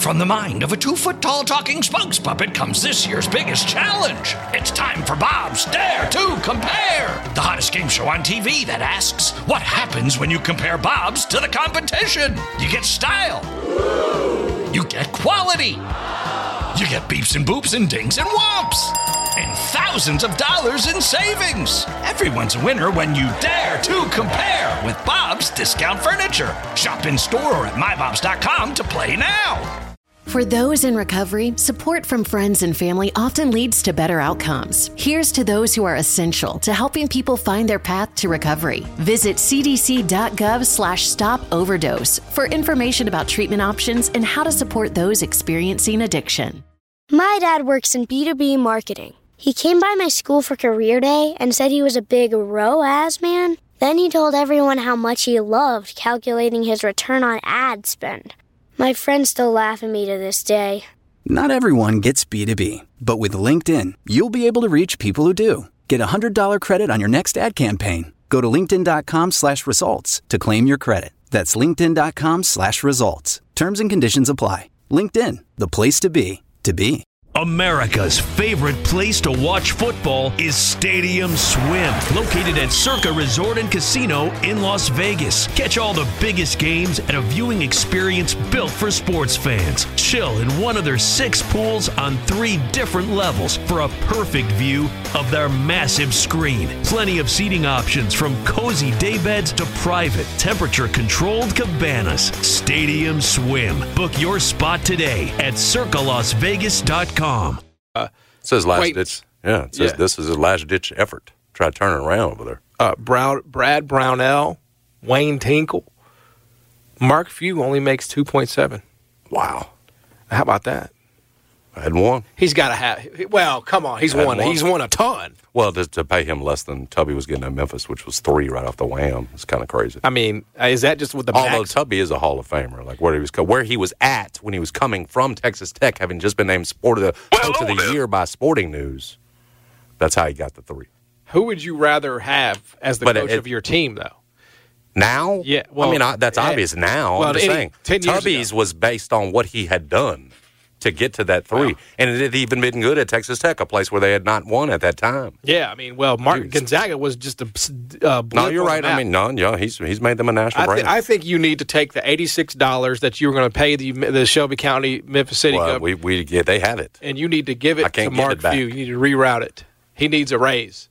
From the mind of a 2-foot-tall talking spokes puppet comes this year's biggest challenge. It's time for Bob's Dare to Compare, the hottest game show on TV that asks, what happens when you compare Bob's to the competition? You get style. You get quality. You get beeps and boops and dings and whomps. And thousands of dollars in savings. Everyone's a winner when you dare to compare with Bob's Discount Furniture. Shop in store or at mybobs.com to play now. For those in recovery, support from friends and family often leads to better outcomes. Here's to those who are essential to helping people find their path to recovery. Visit cdc.gov/stop-overdose for information about treatment options and how to support those experiencing addiction. My dad works in B2B marketing. He came by my school for career day and said he was a big ROAS man. Then he told everyone how much he loved calculating his return on ad spend. My friends still laugh at me to this day. Not everyone gets B2B, but with LinkedIn, you'll be able to reach people who do. Get a $100 credit on your next ad campaign. Go to linkedin.com/results to claim your credit. That's linkedin.com/results. Terms and conditions apply. LinkedIn, the place to be, to be. America's favorite place to watch football is Stadium Swim, located at Circa Resort and Casino in Las Vegas. Catch all the biggest games at a viewing experience built for sports fans. Chill in one of their 6 pools on 3 different levels for a perfect view of their massive screen. Plenty of seating options from cozy daybeds to private, temperature-controlled cabanas. Stadium Swim. Book your spot today at circalasvegas.com. It says this is his last ditch effort. Try to turn it around over there. Brad Brownell, Wayne Tinkle, Mark Few only makes 2.7. Wow, how about that? I had one. He's got to have. Well, come on, he's won. He's won a ton. Well, to pay him less than Tubby was getting at Memphis, which was 3 right off the wham, it's kind of crazy. I mean, is that just with the although max? Tubby is a Hall of Famer, like where he was at when he was coming from Texas Tech, having just been named Coach of the Year by Sporting News. That's how he got the 3. Who would you rather have as the coach of your team, though? Now? Yeah. Well, I mean, that's obvious now. Well, I'm just saying. Tubby's was based on what he had done to get to that 3. Wow. And it had even been good at Texas Tech, a place where they had not won at that time. Yeah, I mean, Gonzaga was just a blip. No, you're right. I mean, he's made them a national brand. I think you need to take the $86 that you were going to pay the Shelby County Memphis City Cup. They have it. And you need to give it to Mark Few. You need to reroute it. He needs a raise.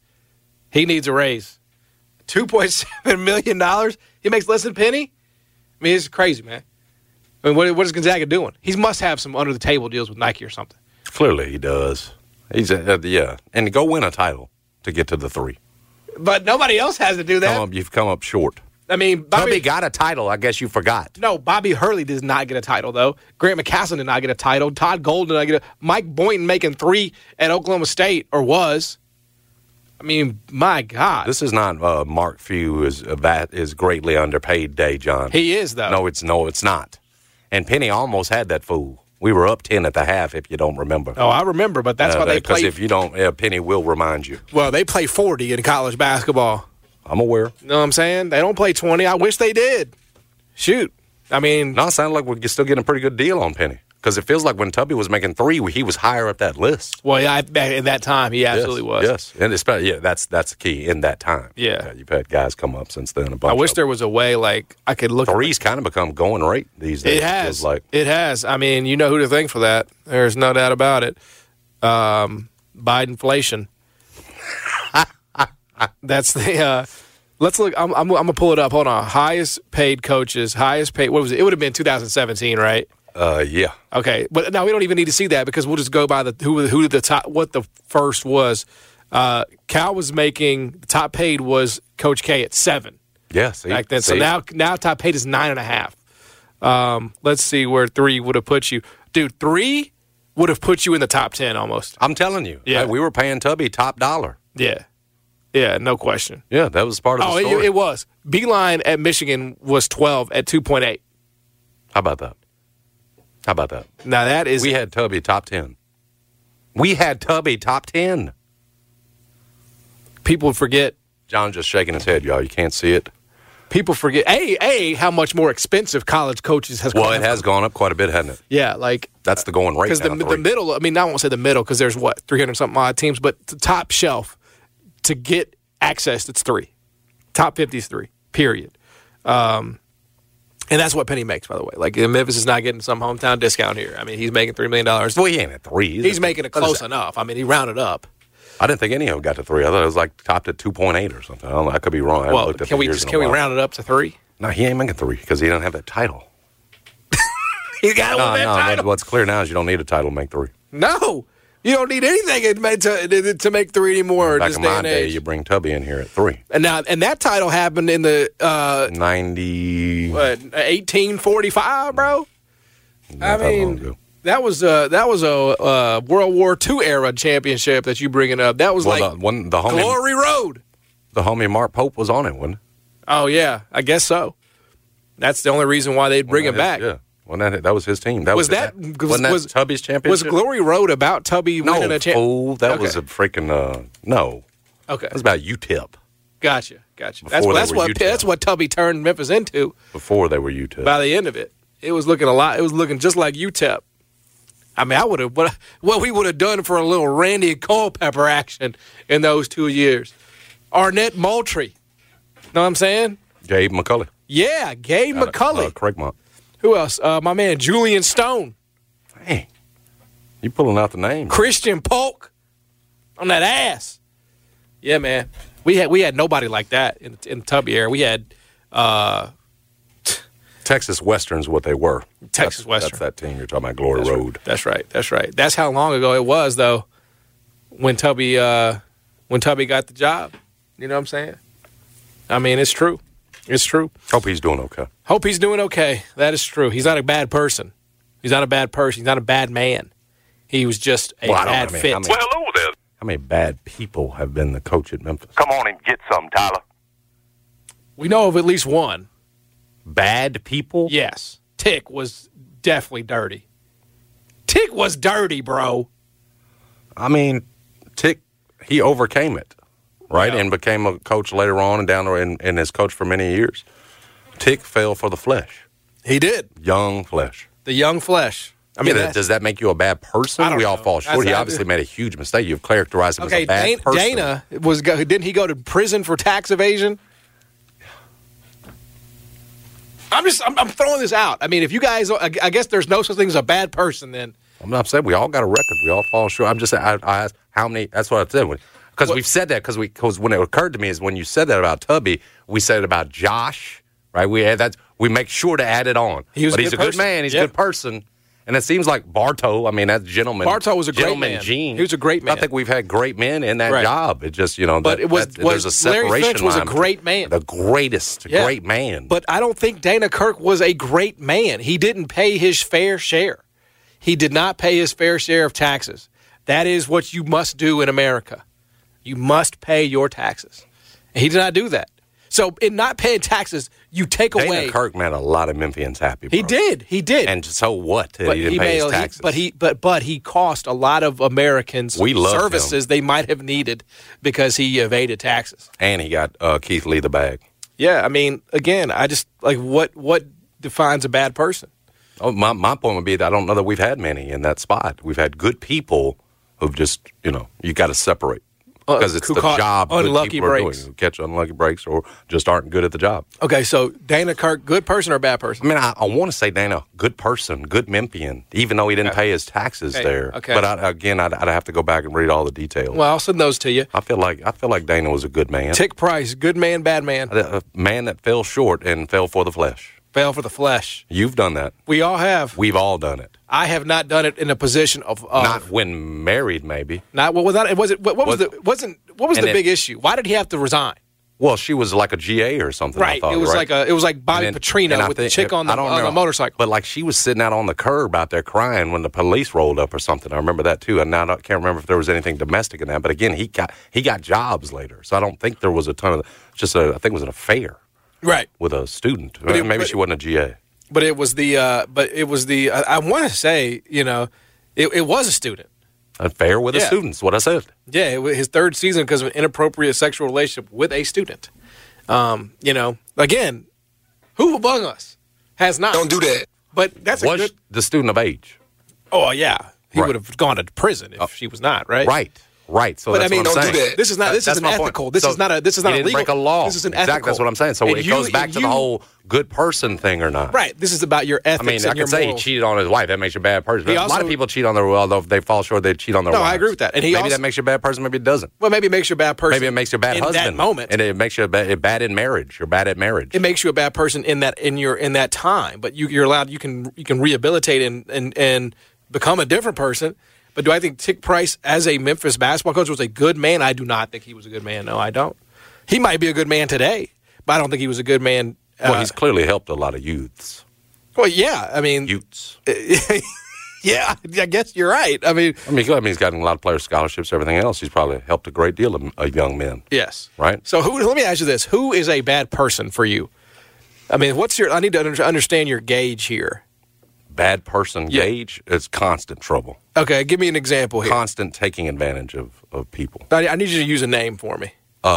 $2.7 million? He makes less than Penny? I mean, it's crazy, man. I mean, what is Gonzaga doing? He must have some under-the-table deals with Nike or something. Clearly he does. He's and to go win a title to get to the 3. But nobody else has to do that. You've come up short. I mean, Tubby got a title. I guess you forgot. No, Bobby Hurley does not get a title, though. Grant McCasland did not get a title. Todd Golden did not get a Mike Boynton making 3 at Oklahoma State, or was. I mean, my God. This is not Mark Few is greatly underpaid day, John. He is, though. No, it's not. And Penny almost had that fool. We were up 10 at the half, if you don't remember. Oh, I remember, but that's why they play. Because if you don't, Penny will remind you. Well, they play 40 in college basketball. I'm aware. You know what I'm saying? They don't play 20. I wish they did. Shoot. I mean. No, it sounds like we're still getting a pretty good deal on Penny. Because it feels like when Tubby was making 3, he was higher up that list. Well, yeah, at that time, he absolutely was. Yes, and especially, that's the key in that time. Yeah. You've had guys come up since then. I wish there was a way, like, I could look. 3's kind of become going rate these days. It has. It has. I mean, you know who to thank for that. There's no doubt about it. Bidenflation. That's the. Let's look. I'm going to pull it up. Hold on. Highest paid coaches. What was it? It would have been 2017, right? Yeah. Okay, but now we don't even need to see that because we'll just go by who the top, what the first was. Cal was making, the top paid was Coach K at 7. Yeah, back then. So now top paid is 9.5. Let's see where 3 would have put you. Dude, 3 would have put you in the top 10 almost. I'm telling you. Yeah. We were paying Tubby top dollar. Yeah. Yeah, no question. Yeah, that was part of the story. It was. Beeline at Michigan was 12 at 2.8. How about that? Now that is. We had Tubby top 10. People forget. John just shaking his head, y'all. You can't see it. People forget how much more expensive college coaches has. Well, it has gone up quite a bit, hasn't it? Yeah, like that's the going rate. Because the middle, I mean, I won't say the middle because there's 300 something odd teams, but the top shelf to get access, it's 3. Top 50 is 3. Period. And that's what Penny makes, by the way. Like Memphis is not getting some hometown discount here. I mean, he's making $3 million. Well, he ain't at 3. He's making it close enough. I mean, he rounded up. I didn't think any of them got to 3. I thought it was like topped at 2.8 or something. I don't know. I could be wrong. Well, can we round it up to 3? No, he ain't making 3 because he doesn't have that title. He's got that title. What's clear now is you don't need a title to make 3. No, you don't need anything to make 3 anymore. Back in my day, you bring Tubby in here at 3. And that title happened in the 1845, bro. I mean. That was a World War II era championship that you bringing up. That was the homie, Glory Road. The homie Mark Pope was on it, wasn't it? Oh yeah, I guess so. That's the only reason why they'd bring him back. Yeah, that was his team. Was Tubby's championship? Was Glory Road about Tubby winning a championship? No, that was a freaking no. Okay, it was about UTEP. Gotcha. That's what Tubby turned Memphis into. Before they were UTEP. By the end of it, it was looking just like UTEP. I mean, what we would have done for a little Randy Culpepper action in those 2 years. Arnett Moultrie. Know what I'm saying? Gabe McCulley. Yeah, Gabe McCulley. Craigmont. Who else? My man, Julian Stone. Dang. You pulling out the names. Christian Polk on that ass. Yeah, man. We had nobody like that in the Tubby era. We had Texas Western's what they were. Texas Western. That's that team you're talking about, Glory Road. That's right. That's how long ago it was, though, when Tubby got the job. You know what I'm saying? I mean, it's true. It's true. Hope he's doing okay. That is true. He's not a bad person. He's not a bad man. He was just a bad fit. Hello there. How many bad people have been the coach at Memphis? Come on and get some, Tyler. We know of at least one. Bad people? Yes. Tick was definitely dirty. Tick was dirty, bro. I mean, Tick, he overcame it, right? Yeah. And became a coach later on and down there and has coached for many years. Tick fell for the flesh. He did. Young flesh. The young flesh. I mean, does that make you a bad person? We all fall short. He obviously made a huge mistake. You've characterized him as a bad person. Dana didn't he go to prison for tax evasion? I'm throwing this out. I mean, if you guys, I guess there's no such thing as a bad person then. I'm not saying we all got a record. We all fall short. I'm just saying, I asked how many, that's what I said. Because we've said that, because when it occurred to me is when you said that about Tubby, we said it about Josh, right? We make sure to add it on. He's a good man. He's a good person. And it seems like Bartow, I mean, that gentleman. Bartow was a great man. Gene. He was a great man. I think we've had great men in that job. It just, but there's a separation. Larry Finch was a great man. The greatest, great man. But I don't think Dana Kirk was a great man. He didn't pay his fair share. He did not pay his fair share of taxes. That is what you must do in America. You must pay your taxes. And he did not do that. So in not paying taxes, you take away. Dana Kirk made a lot of Memphians happy, bro. He did. And so what? He didn't pay his taxes. But he cost a lot of Americans services they might have needed because he evaded taxes. And he got Keith Lee the bag. Yeah, I mean, again, I just like what defines a bad person. Oh, my point would be that I don't know that we've had many in that spot. We've had good people who've just, you got to separate. Because it's the job unlucky breaks. Who catch unlucky breaks or just aren't good at the job. Okay, so Dana Kirk, good person or bad person? I mean, I want to say Dana, good person, good Memphian, even though he didn't pay his taxes there. Okay. But I'd have to go back and read all the details. Well, I'll send those to you. I feel like Dana was a good man. Tick Price, good man, bad man. A man that fell short and fell for the flesh. Fell for the flesh. You've done that. We all have. We've all done it. I have not done it in a position of not when married, maybe. Not well. Without it was it. What was the big issue? Why did he have to resign? Well, she was like a GA or something. Right. I thought, it was like Bobby Petrino with the chick on the motorcycle. But like she was sitting out on the curb out there crying when the police rolled up or something. I remember that too. And now I can't remember if there was anything domestic in that. But again, he got jobs later, so I don't think there was a ton of. I think it was an affair. Right. With a student. Maybe she wasn't a GA. But it was I want to say, it was a student. An affair with a student is what I said. Yeah, his third season because of an inappropriate sexual relationship with a student. Again, who among us has not? Don't do that. But that's Was the student of age. Oh, yeah. He Right. would have gone to prison if she was not, right? Right. So But that's I mean, what I'm don't do saying. that. This is not. This That's is my point. unethical. This So is not a. This is not he a didn't legal. break a law. This is an ethical. Exactly. That's what I'm saying. So And it goes back to the whole good person thing or not. Right. This is about your ethics. I mean, I and your can say he morals. cheated on his wife. That makes you a bad person. He A lot also- of people cheat on their although if they fall short, they cheat on their No, wives. I agree with that. And he maybe also- that makes you a bad person. Maybe it doesn't. Well, maybe it makes you a bad person. Maybe it makes you a bad in husband. that moment. and it makes you bad in marriage. You're bad at marriage. It makes you a bad person in that time. But you're allowed. You can rehabilitate and become a different person. But do I think Tick Price, as a Memphis basketball coach, was a good man? I do not think he was a good man. No, I don't. He might be a good man today, but I don't think he was a good man. Well, he's clearly helped a lot of youths. Well, yeah. I mean, Youths. yeah. I guess you're right. I mean, He's gotten a lot of player scholarships, everything else. He's probably helped a great deal of young men. yes. Right? So let me ask you this: who is a bad person for you? I mean, I need to understand your gauge here. Bad person gauge is constant trouble. Okay, give me an example here. Constant taking advantage of people. I need you to use a name for me.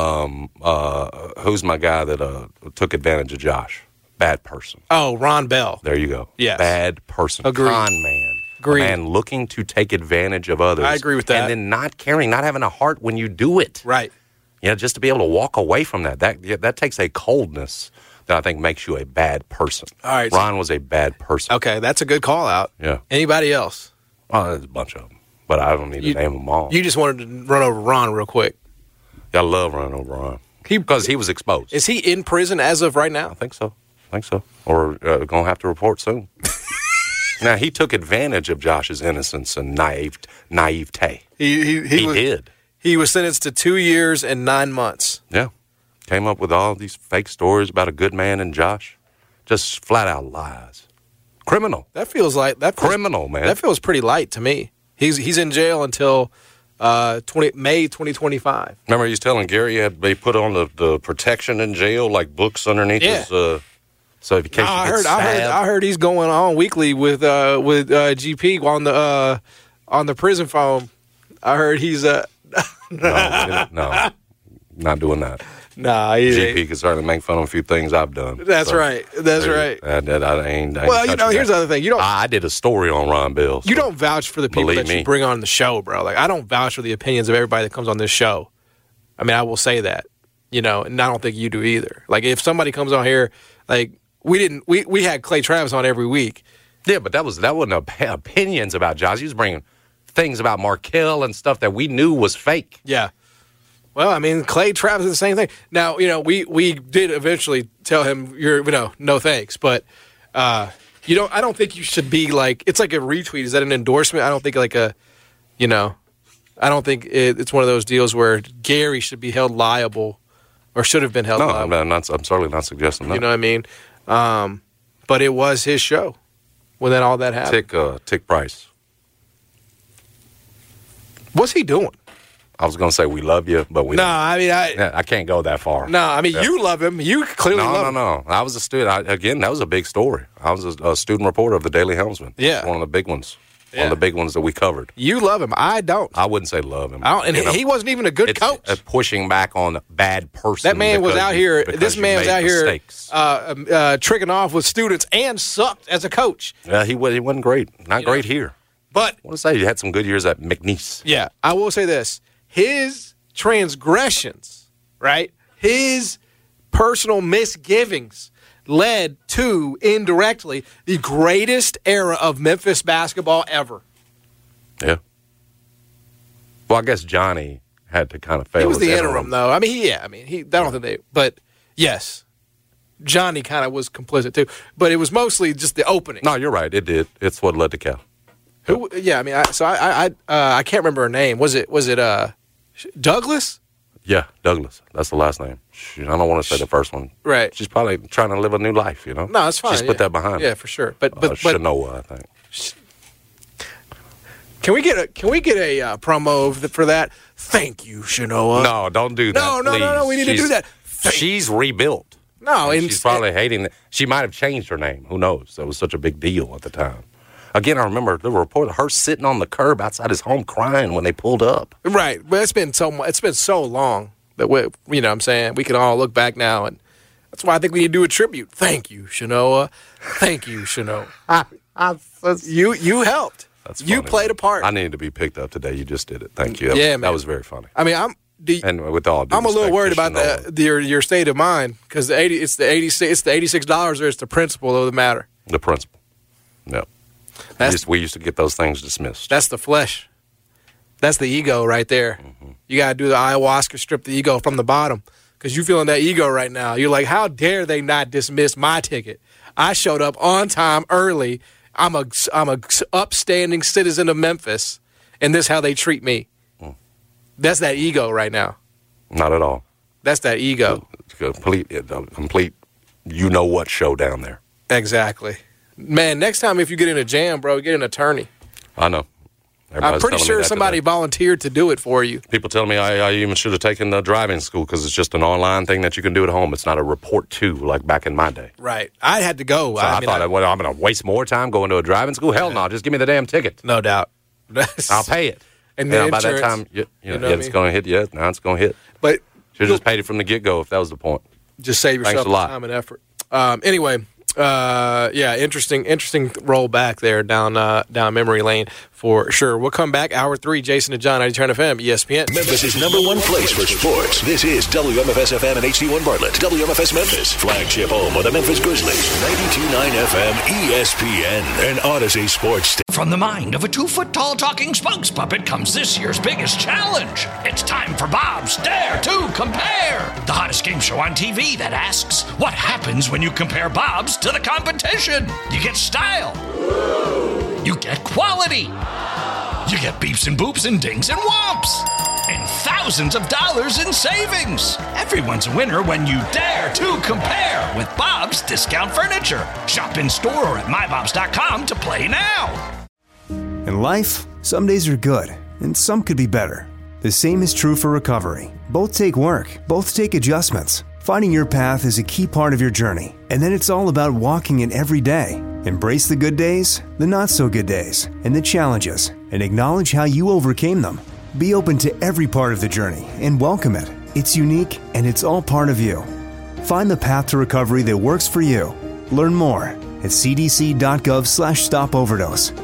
Who's my guy that took advantage of Josh? Bad person. Oh, Ron Bell. There you go. Yes. Bad person. Agreed. Con man. Agreed. A man looking to take advantage of others. I agree with that. And then not caring, not having a heart when you do it. Right. Just to be able to walk away from that. That takes a coldness that I think makes you a bad person. All right. Ron was a bad person. Okay, that's a good call out. Yeah. Anybody else? Oh, there's a bunch of them. But I don't need to name them all. You just wanted to run over Ron real quick. I love running over Ron. Because he was exposed. Is he in prison as of right now? I think so. Or going to have to report soon. Now, he took advantage of Josh's innocence and naivete. He did. He was sentenced to 2 years and 9 months. Yeah. Came up with all these fake stories about a good man and Josh. Just flat out lies. Criminal. That feels criminal, man. That feels pretty light to me. He's in jail until May 2025. Remember, he's telling Gary they put on the protection in jail, like books underneath his. So in case I heard he's going on weekly with GP on the prison phone. I heard he's no, not doing that. Nah, GP can certainly make fun of a few things I've done. That's right. That's right. I ain't Well, here's the other thing. I did a story on Ron Bell. So you don't vouch for the people that you bring on the show, bro. Like, I don't vouch for the opinions of everybody that comes on this show. I mean, I will say that, and I don't think you do either. Like, if somebody comes on here, like, we had Clay Travis on every week. Yeah, but that wasn't opinions about Josh. He was bringing things about Markelle and stuff that we knew was fake. Yeah. Well, I mean, Clay Travis is the same thing. Now, we did eventually tell him, no thanks. But, I don't think you should be like, it's like a retweet. Is that an endorsement? I don't think I don't think it's one of those deals where Gary should be held liable or should have been held liable. No, I'm certainly not suggesting that. You know what I mean? But it was his show when all that happened. Tick Price. What's he doing? I was going to say we love you, but we don't. I can't go that far. No, I mean, you love him. You clearly love him. No. I was a student. Again, that was a big story. I was a student reporter of the Daily Helmsman. Yeah. One of the big ones. Yeah. One of the big ones that we covered. You love him. I don't. I wouldn't say love him. He wasn't even a good coach. Pushing back on bad person. That man was out here. This man was out mistakes. here tricking off with students and sucked as a coach. Yeah, he wasn't great. Not great here. But I want to say he had some good years at McNeese. Yeah, I will say this. His transgressions, right? His personal misgivings led to, indirectly, the greatest era of Memphis basketball ever. Yeah. Well, I guess Johnny had to kind of fail. He was the interim, though. I don't think they. But yes, Johnny kind of was complicit too. But it was mostly just the opening. No, you're right. It did. It's what led to Cal. Who? Yeah, I mean, I can't remember her name. Was it Douglas? Yeah, Douglas. That's the last name. I don't want to say the first one. Right. She's probably trying to live a new life, No, that's fine. Just put that behind her. Yeah, for sure. But Shanoa, I think. Can we get a promo for that? Thank you, Shanoa. No, don't do that. No. We need to do that. She's rebuilt. No, and she's probably hating it. She might have changed her name. Who knows? That was such a big deal at the time. Again, I remember the report of her sitting on the curb outside his home crying when they pulled up. Right, but it's been so long That way, you know what I'm saying? We can all look back now, and that's why I think we need to do a tribute. Thank you, Shanoa. Thank you, Shanoa. You helped. That's you funny, played man. a part. I needed to be picked up today. You just did it. Thank you. Man. That was very funny. I mean, And with all due I'm a little respect worried to about Shanoa, your state of mind because it's the $86 or it's the principle of the matter. the principle. No. We used to get those things dismissed. That's the flesh. That's the ego right there. Mm-hmm. You got to do the ayahuasca, strip the ego from the bottom because you're feeling that ego right now. You're like, how dare they not dismiss my ticket? I showed up on time, early. I'm a upstanding citizen of Memphis, and this is how they treat me. That's that ego right now. Not at all. That's that ego. Complete you-know-what show down there. Exactly. Man, next time if you get in a jam, bro, get an attorney. I know. I'm pretty sure somebody volunteered to do it for you. People tell me I even should have taken the driving school because it's just an online thing that you can do at home. It's not a report to like back in my day. Right. I had to go. So I thought, I'm going to waste more time going to a driving school? Hell no. Just give me the damn ticket. No doubt. I'll pay it. And then by that time, it's going to hit. Yeah, now it's going to hit. But should have just paid it from the get-go if that was the point. Just save yourself time and effort. Anyway, interesting rollback there down memory lane for sure. We'll come back. Hour 3, Jason and John, 90 Turn FM, ESPN. Memphis' #1 place for sports. This is WMFS FM and HD1 Bartlett. WMFS Memphis, flagship home of the Memphis Grizzlies. 92.9 FM, ESPN, and Odyssey Sports. From the mind of a 2-foot-tall talking spokes puppet comes this year's biggest challenge. It's time for Bob's Dare to Compare, the hottest game show on TV that asks, what happens when you compare Bob's to the competition? You get style. You get quality. You get beeps and boops and dings and whomps. And thousands of dollars in savings. Everyone's a winner when you dare to compare with Bob's Discount Furniture. Shop in store or at mybobs.com to play now. In life, some days are good, and some could be better. The same is true for recovery. Both take work, both take adjustments. Finding your path is a key part of your journey, and then it's all about walking it every day. Embrace the good days, the not-so-good days, and the challenges, and acknowledge how you overcame them. Be open to every part of the journey and welcome it. It's unique, and it's all part of you. Find the path to recovery that works for you. Learn more at cdc.gov/stopoverdose.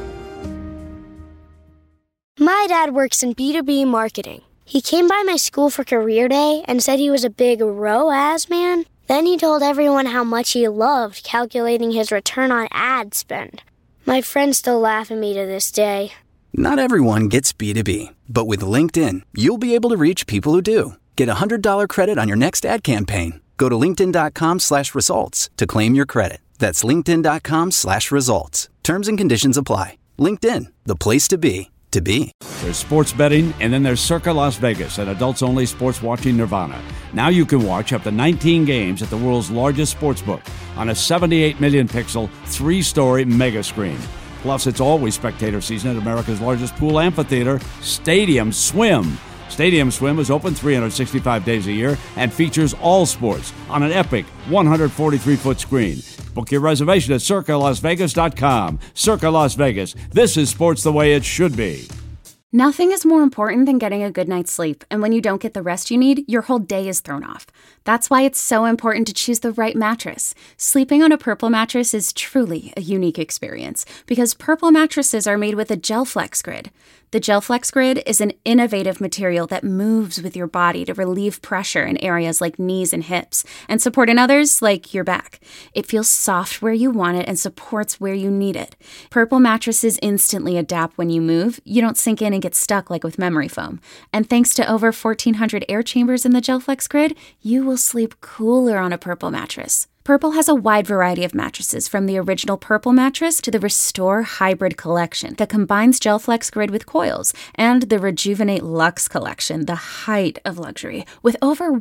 My dad works in B2B marketing. He came by my school for career day and said he was a big ROAS man. Then he told everyone how much he loved calculating his return on ad spend. My friends still laugh at me to this day. Not everyone gets B2B, but with LinkedIn, you'll be able to reach people who do. Get $100 credit on your next ad campaign. Go to linkedin.com/results to claim your credit. That's linkedin.com/results. Terms and conditions apply. LinkedIn, the place to be. There's sports betting, and then there's Circa Las Vegas, an adults-only sports watching nirvana. Now you can watch up to 19 games at the world's largest sportsbook on a 78 million pixel, 3-story mega screen. Plus, it's always spectator season at America's largest pool amphitheater, Stadium Swim. Stadium Swim is open 365 days a year and features all sports on an epic 143-foot screen. Book your reservation at CircaLasVegas.com. Circa Las Vegas. This is sports the way it should be. Nothing is more important than getting a good night's sleep, and when you don't get the rest you need, your whole day is thrown off. That's why it's so important to choose the right mattress. Sleeping on a Purple mattress is truly a unique experience because Purple mattresses are made with a GelFlex Grid. The GelFlex Grid is an innovative material that moves with your body to relieve pressure in areas like knees and hips and support in others like your back. It feels soft where you want it and supports where you need it. Purple mattresses instantly adapt when you move. You don't sink in and get stuck like with memory foam. And thanks to over 1,400 air chambers in the GelFlex Grid, you will sleep cooler on a Purple mattress. Purple has a wide variety of mattresses, from the original Purple mattress to the Restore Hybrid collection that combines GelFlex Grid with coils, and the Rejuvenate Luxe collection, the height of luxury, with over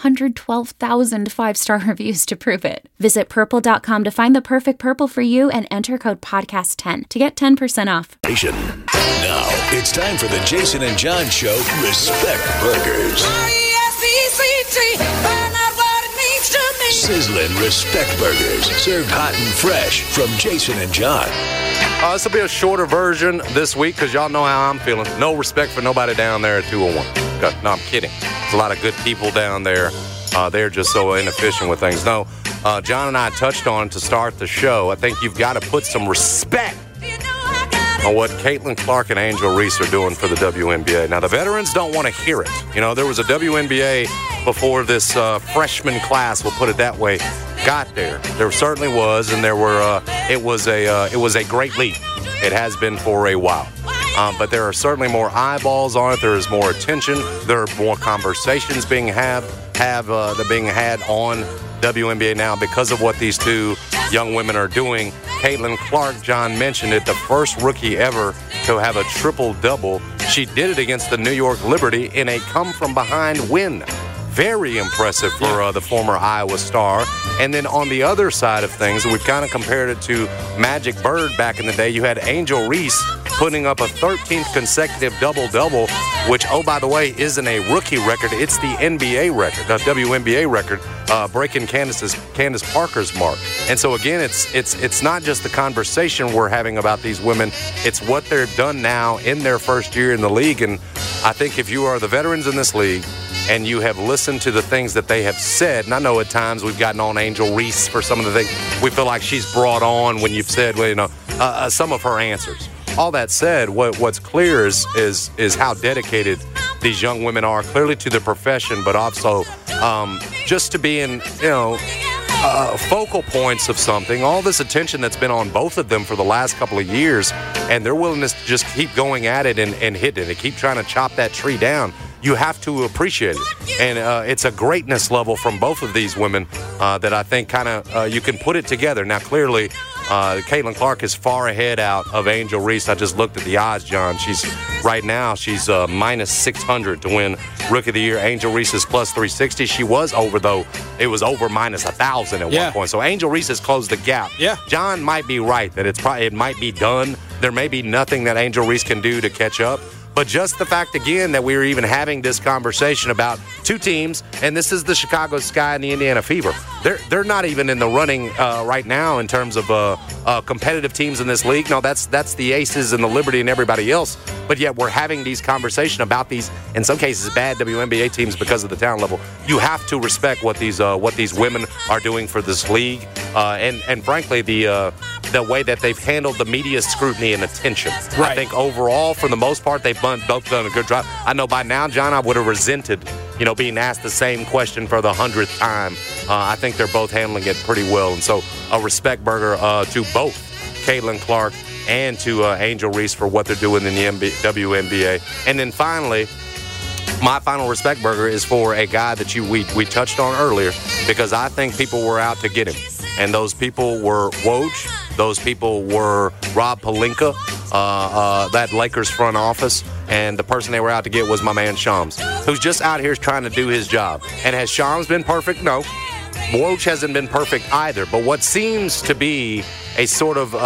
112,000 5-star reviews to prove it. Visit Purple.com to find the perfect Purple for you and enter code podcast10 to get 10% off. Now, it's time for the Jason and John Show. Respect Burgers. Sizzling Respect Burgers, served hot and fresh from Jason and John. This will be a shorter version this week because y'all know how I'm feeling. No respect for nobody down there at 201. Okay, no, I'm kidding. There's a lot of good people down there. They're just so inefficient with things. No, John and I touched on it to start the show. I think you've got to put some respect on what Caitlin Clark and Angel Reese are doing for the WNBA. Now, the veterans don't want to hear it. You know, there was a WNBA before this freshman class, we'll put it that way, got there. There certainly was, and there were. It was a great leap. It has been for a while. But there are certainly more eyeballs on it. There is more attention. There are more conversations being had on WNBA now because of what these two young women are doing. Caitlin Clark, John mentioned it, the first rookie ever to have a triple-double. She did it against the New York Liberty in a come-from-behind win. Very impressive for the former Iowa Star. And then on the other side of things, we've kind of compared it to Magic Bird back in the day. You had Angel Reese putting up a 13th consecutive double-double, which, oh, by the way, isn't a rookie record. It's the NBA record, the WNBA record, breaking Candace Parker's mark. And so, again, it's not just the conversation we're having about these women. It's what they've done now in their first year in the league. And I think if you are the veterans in this league, and you have listened to the things that they have said, and I know at times we've gotten on Angel Reese for some of the things we feel like she's brought on when you've said, well, you know, some of her answers. All that said, what's clear is how dedicated these young women are, clearly to the profession, but also just to being, you know, focal points of something. All this attention that's been on both of them for the last couple of years, and their willingness to just keep going at it and hitting it, keep trying to chop that tree down. You have to appreciate it. And it's a greatness level from both of these women that I think kind of you can put it together. Now, clearly, Caitlin Clark is far ahead out of Angel Reese. I just looked at the odds, John. She's minus 600 to win Rookie of the Year. Angel Reese is plus 360. She was over, though. It was over minus 1,000 at one point. So Angel Reese has closed the gap. Yeah. John might be right that it might be done. There may be nothing that Angel Reese can do to catch up. But just the fact, again, that we were even having this conversation about two teams, and this is the Chicago Sky and the Indiana Fever. They're not even in the running right now in terms of competitive teams in this league. No, that's the Aces and the Liberty and everybody else. But yet we're having these conversations about these, in some cases, bad WNBA teams because of the talent level. You have to respect what these women are doing for this league, and frankly, the way that they've handled the media scrutiny and attention. Right. I think overall, for the most part, they've both done a good job. I know by now, John, I would have resented, being asked the same question for the 100th time. I think they're both handling it pretty well. And so a respect burger to both Caitlin Clark and to Angel Reese for what they're doing in the WNBA. And then finally, my final respect burger is for a guy that we touched on earlier, because I think people were out to get him. And those people were Woj. Those people were Rob Pelinka, that Lakers front office. And the person they were out to get was my man Shams, who's just out here trying to do his job. And has Shams been perfect? No. Woj hasn't been perfect either. But what seems to be a sort of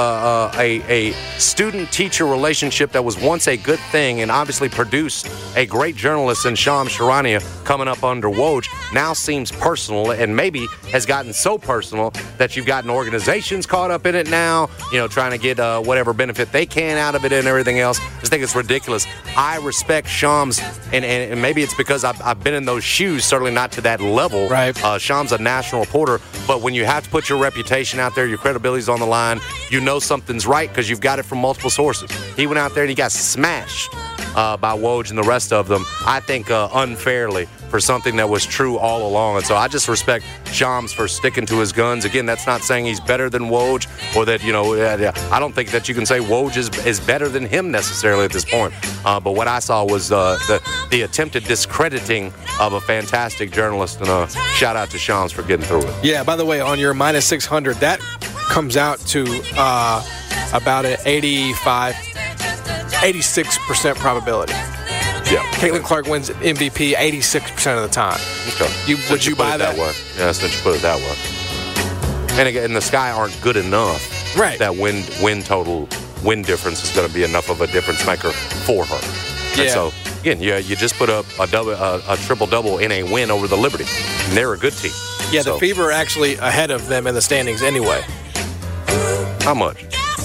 a student-teacher relationship that was once a good thing and obviously produced a great journalist in Shams Charania coming up under Woj now seems personal, and maybe has gotten so personal that you've gotten organizations caught up in it now, trying to get whatever benefit they can out of it and everything else. I just think it's ridiculous. I respect Shams, and maybe it's because I've been in those shoes, certainly not to that level. Right. Shams a national reporter, but when you have to put your reputation out there, your credibility's on the line, something's right because you've got it from multiple sources. He went out there and he got smashed by Woj and the rest of them, I think unfairly, for something that was true all along. And so I just respect Shams for sticking to his guns. Again, that's not saying he's better than Woj, or that, I don't think that you can say Woj is better than him necessarily at this point. But what I saw was the attempted discrediting of a fantastic journalist, and shout out to Shams for getting through it. Yeah, by the way, on your minus 600, that comes out to about an 86% probability. Yeah. Caitlin Clark wins MVP 86% of the time. Okay. Would you buy that? Way. Yeah, since you put it that way. And again, the Sky aren't good enough. Right. That win difference is going to be enough of a difference maker for her. Yeah. And so, again, you just put up a triple-double in a win over the Liberty. And they're a good team. Yeah, the Fever are actually ahead of them in the standings anyway. How much?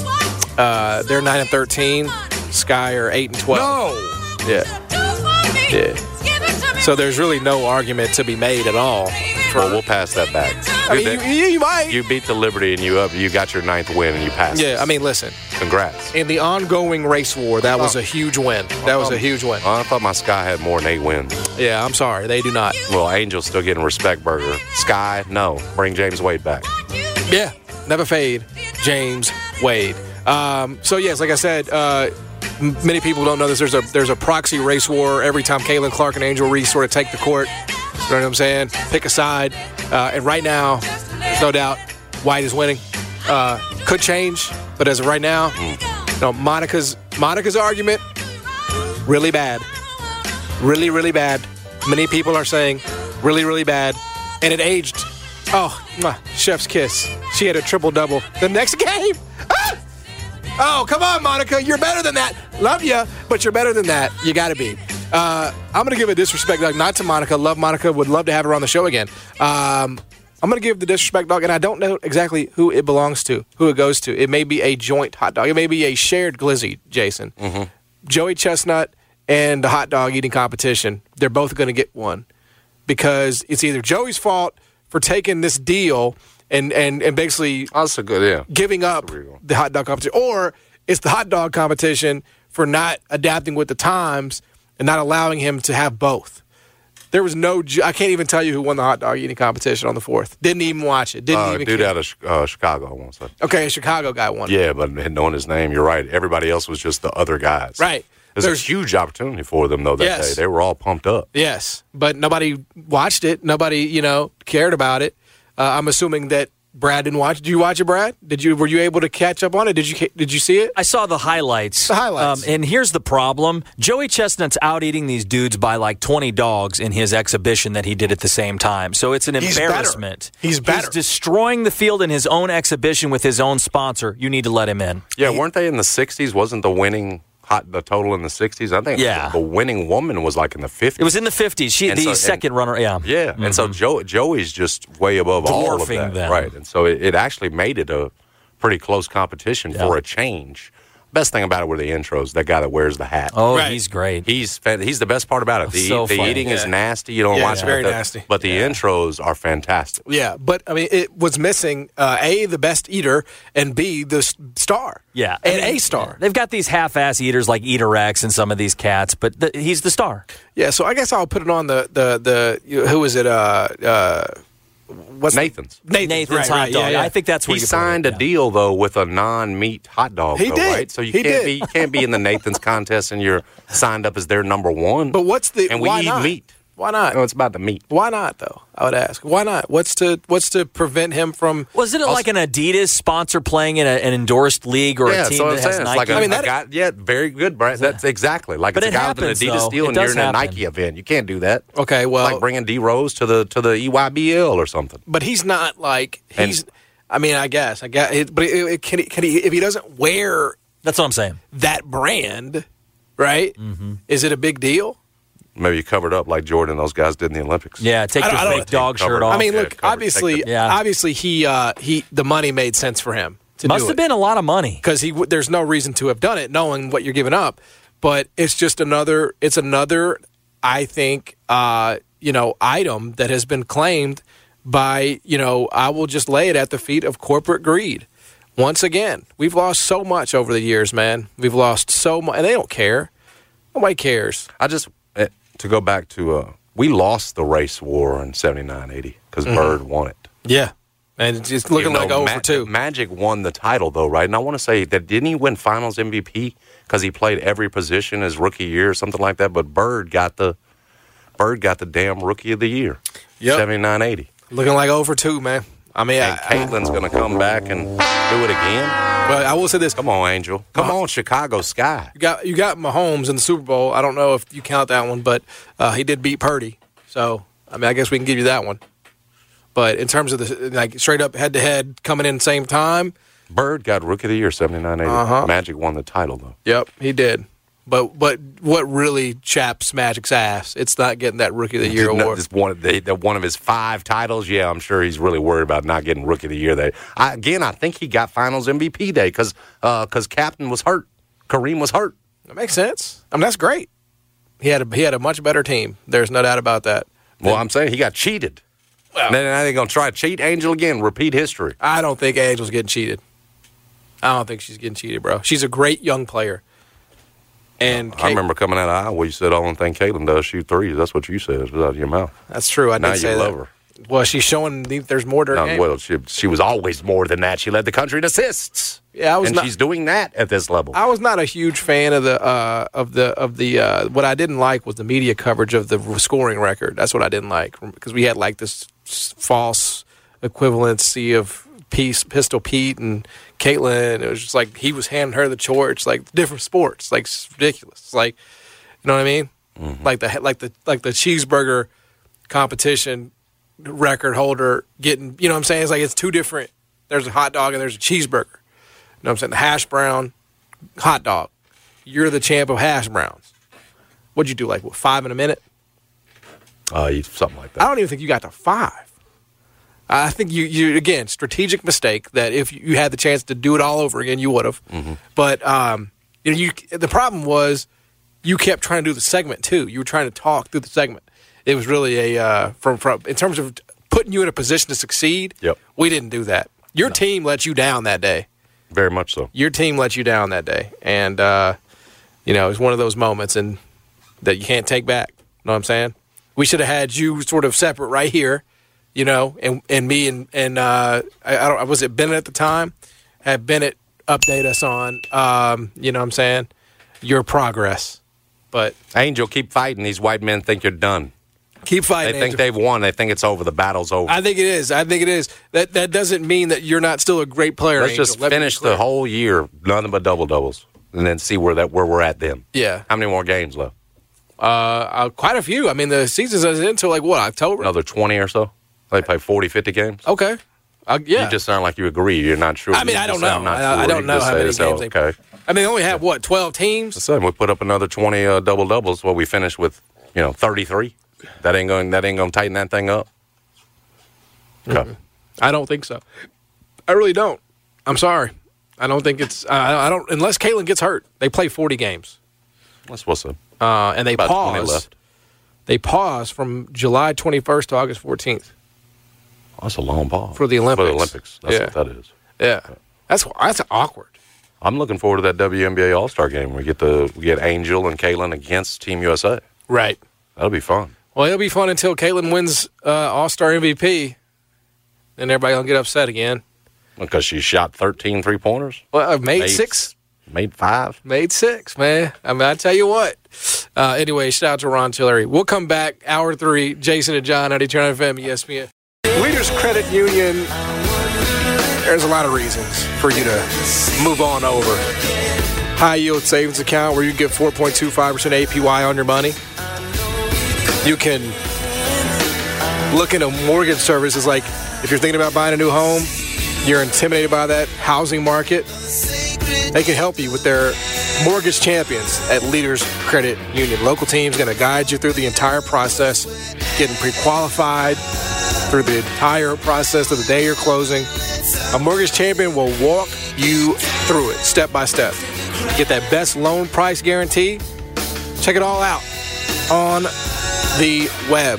They're 9-13. Sky are 8-12. No. Yeah. So there's really no argument to be made at all. Well, we'll pass that back. I mean, you might. You beat the Liberty and you got your 9th win and you passed. Yeah, I mean, listen. Congrats. In the ongoing race war, that was a huge win. That was a huge win. I thought my Sky had more than 8 wins. Yeah, I'm sorry. They do not. Well, Angel's still getting respect burger. Sky, no. Bring James Wade back. Yeah, never fade. James Wade. So, yes, like I said, many people don't know this. There's a proxy race war every time Caitlin Clark and Angel Reese sort of take the court. You know what I'm saying? Pick a side. And right now, there's no doubt White is winning. Could change, but as of right now, Monica's argument, really bad. Really, really bad. Many people are saying really, really bad. And it aged. Oh, chef's kiss. She had a triple-double the next game. Ah! Oh, come on, Monica. You're better than that. Love you, but you're better than that. You got to be. I'm going to give a disrespect dog, not to Monica. Love Monica. Would love to have her on the show again. I'm going to give the disrespect dog, and I don't know exactly who it belongs to, who it goes to. It may be a joint hot dog. It may be a shared glizzy, Jason. Mm-hmm. Joey Chestnut and the hot dog eating competition, they're both going to get one because it's either Joey's fault for taking this deal and basically giving up the hot dog competition, or it's the hot dog competition for not adapting with the times and not allowing him to have both. There was I can't even tell you who won the hot dog eating competition on the 4th. Didn't even watch it. Didn't even dude out of Chicago, I want to say. Okay, a Chicago guy won. Yeah, but knowing his name, you're right. Everybody else was just the other guys. Right. There's a huge opportunity for them, though, that day. They were all pumped up. Yes, but nobody watched it. Nobody, cared about it. I'm assuming that Brad didn't watch it. Did you watch it, Brad? Were you able to catch up on it? Did you see it? I saw the highlights. And here's the problem. Joey Chestnut's out eating these dudes by like 20 dogs in his exhibition that he did at the same time. So it's an embarrassment. He's better. He's destroying the field in his own exhibition with his own sponsor. You need to let him in. Yeah, weren't they in the 60s? Wasn't the total in the 60s? I think the winning woman was like in the 50s. It was in the 50s. Second runner, yeah. Yeah, mm-hmm. And so Joey's just way above all of that. Them. Right, and so it actually made it a pretty close competition for a change. Best thing about it were the intros. That guy that wears the hat. Oh, right. He's great. He's the best part about it. The eating is nasty. You don't watch it. Very nasty. But the intros are fantastic. Yeah, but I mean, it was missing A, the best eater, and B, the star. Yeah, and a star. They've got these half-ass eaters like Eater X and some of these cats, but he's the star. Yeah, so I guess I'll put it on the who is it? Nathan's hot dog. Yeah. I think that's where he signed a deal though with a non-meat hot dog. He did, right? So you can't be in the Nathan's contest and you're signed up as their number one. But we eat meat. Why not? No, it's about the meat. Why not, though? I would ask. Why not? What's to prevent him from? Wasn't it like an Adidas sponsor playing in an endorsed league or a team that has Nike? It's like very good, Brad. That's exactly like it's a guy with an Adidas deal and you're in a Nike event. You can't do that. Okay, well, it's like bringing D Rose to the EYBL or something. But he's not like he's. I mean, I guess. But can he if he doesn't wear? That's what I'm saying. That brand, right? Mm-hmm. Is it a big deal? Maybe you covered up like Jordan and those guys did in the Olympics. Yeah, take your fake dog shirt off. I mean, look, obviously, he the money made sense for him. Must have been a lot of money because there's no reason to have done it, knowing what you're giving up. But it's just another. It's another. I think item that has been claimed by I will just lay it at the feet of corporate greed. Once again, we've lost so much over the years, man. We've lost so much, and they don't care. Nobody cares. To go back to, we lost the race war in 79-80 because Bird won it. Yeah. And it's just looking like 0-2. Magic won the title, though, right? And I want to say that didn't he win finals MVP because he played every position his rookie year or something like that? But Bird got the damn rookie of the year, 79-80. Looking like 0-2, man. I mean, Caitlin's going to come back and do it again. But I will say this. Come on, Angel. Come on, Chicago Sky. You got Mahomes in the Super Bowl. I don't know if you count that one, but he did beat Purdy. So, I mean, I guess we can give you that one. But in terms of the straight up head-to-head coming in same time. Bird got Rookie of the Year, 79-80. Magic won the title, though. Yep, he did. But what really chaps Magic's ass? It's not getting that Rookie of the Year award. One of his 5 titles. Yeah, I'm sure he's really worried about not getting Rookie of the Year. I think he got Finals MVP day because Captain was hurt. Kareem was hurt. That makes sense. I mean, that's great. He had a much better team. There's no doubt about that. Well, I'm saying he got cheated. Well, and then they're going to try to cheat Angel again, repeat history. I don't think Angel's getting cheated. I don't think she's getting cheated, bro. She's a great young player. And I remember coming out of Iowa, you said all the thing Caitlin does, shoot threes. That's what you said. It was out of your mouth. That's true. I did say that. Now you love her. Well, she's showing there's more to her game. Well, she was always more than that. She led the country in assists. Yeah, she's doing that at this level. I was not a huge fan of the what I didn't like was the media coverage of the scoring record. That's what I didn't like because we had like this false equivalency of Pistol Pete and Caitlin. It was just like he was handing her the torch, like different sports. Like it's ridiculous. It's like, you know what I mean? Mm-hmm. Like the cheeseburger competition record holder getting, you know what I'm saying? It's like it's two different. There's a hot dog and there's a cheeseburger. You know what I'm saying? The hash brown, hot dog. You're the champ of hash browns. What'd you do? Like 5 in a minute? Something like that. I don't even think you got to 5. I think you again, strategic mistake that if you had the chance to do it all over again, you would have. Mm-hmm. But the problem was you kept trying to do the segment too. You were trying to talk through the segment. It was really from in terms of putting you in a position to succeed. Yep. We didn't do that. Your team let you down that day. Very much so. Your team let you down that day, and it was one of those moments and that you can't take back. You know what I'm saying? We should have had you sort of separate right here. And me and was it Bennett at the time? Had Bennett update us on, you know what I'm saying, your progress. But Angel, keep fighting. These white men think you're done. Keep fighting. They think they've won. They think it's over. The battle's over. I think it is. That doesn't mean that you're not still a great player. Let's Angel. just finish the whole year, nothing but double-doubles, and then see where we're at then. Yeah. How many more games left? Quite a few. I mean, the season doesn't end until October. Another 20 or so? They play 40, 50 games? Okay. Yeah. You just sound like you agree. You're not sure. I mean, I don't know. I don't know how many games they play. I mean, they only have, 12 teams? So we put up another 20 double-doubles. Well, we finished with, 33. That ain't going to tighten that thing up? Okay. Mm-hmm. I don't think so. I really don't. I'm sorry. I don't think it's I don't unless Caitlin gets hurt. They play 40 games. That's what's up. And they about pause. 20 left. They pause from July 21st to August 14th. Oh, that's a long pause. For the Olympics. For the Olympics. That's what that is. Yeah. That's awkward. I'm looking forward to that WNBA All-Star game where we get Angel and Caitlin against Team USA. Right. That'll be fun. Well, it'll be fun until Caitlin wins All-Star MVP. Then everybody will get upset again. Because she shot 13 three-pointers? Well, I've made 6. Made 5. Made 6, man. I mean, I tell you what. Anyway, shout out to Ron Tillery. We'll come back, Hour 3, Jason and John, 92.9 FM, ESPN. Leaders Credit Union, there's a lot of reasons for you to move on over. High-yield savings account where you get 4.25% APY on your money. You can look into mortgage services like if you're thinking about buying a new home, you're intimidated by that housing market, they can help you with their mortgage champions at Leaders Credit Union. Local team's going to guide you through the entire process, getting pre-qualified through the entire process of the day you're closing. A mortgage champion will walk you through it step by step. Get that best loan price guarantee. Check it all out on the web,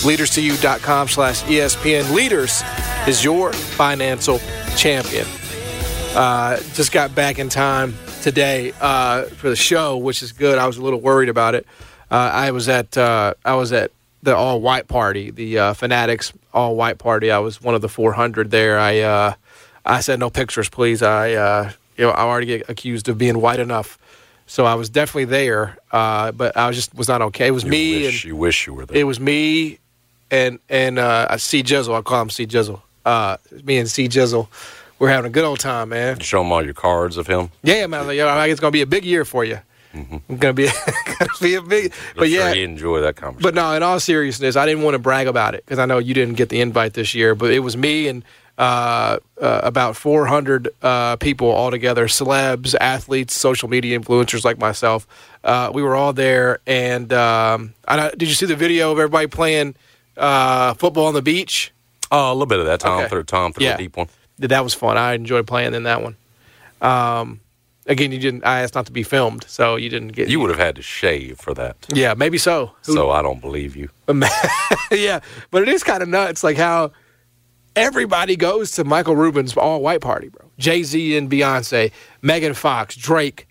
leaders2u.com/ESPN. Leaders is your financial champion. Just got back in time today for the show, which is good. I was a little worried about it. I was at the all-white party, the Fanatics all-white party. I was one of the 400 there. I said no pictures, please. I already get accused of being white enough. So I was definitely there, but I was not okay. It was You wish you were there. It was me and C Jizzle. I call him C Jizzle. Me and C Jizzle. We're having a good old time, man. You show him all your cards of him? Yeah, man. It's going to be a big year for you. Mm-hmm. It's going to be a big. But yeah, you enjoy that conversation. But no, in all seriousness, I didn't want to brag about it because I know you didn't get the invite this year. But it was me and about 400 people altogether, celebs, athletes, social media influencers like myself. We were all there, and did you see the video of everybody playing football on the beach? Oh, a little bit of that. Tom threw a deep one. That was fun. I enjoyed playing in that one. Again, you didn't. I asked not to be filmed, so you didn't get. You would have had to shave for that. Yeah, maybe so. So I don't believe you. Yeah, but it is kind of nuts, like how everybody goes to Michael Rubin's all-white party, bro. Jay-Z and Beyonce, Megan Fox, Drake,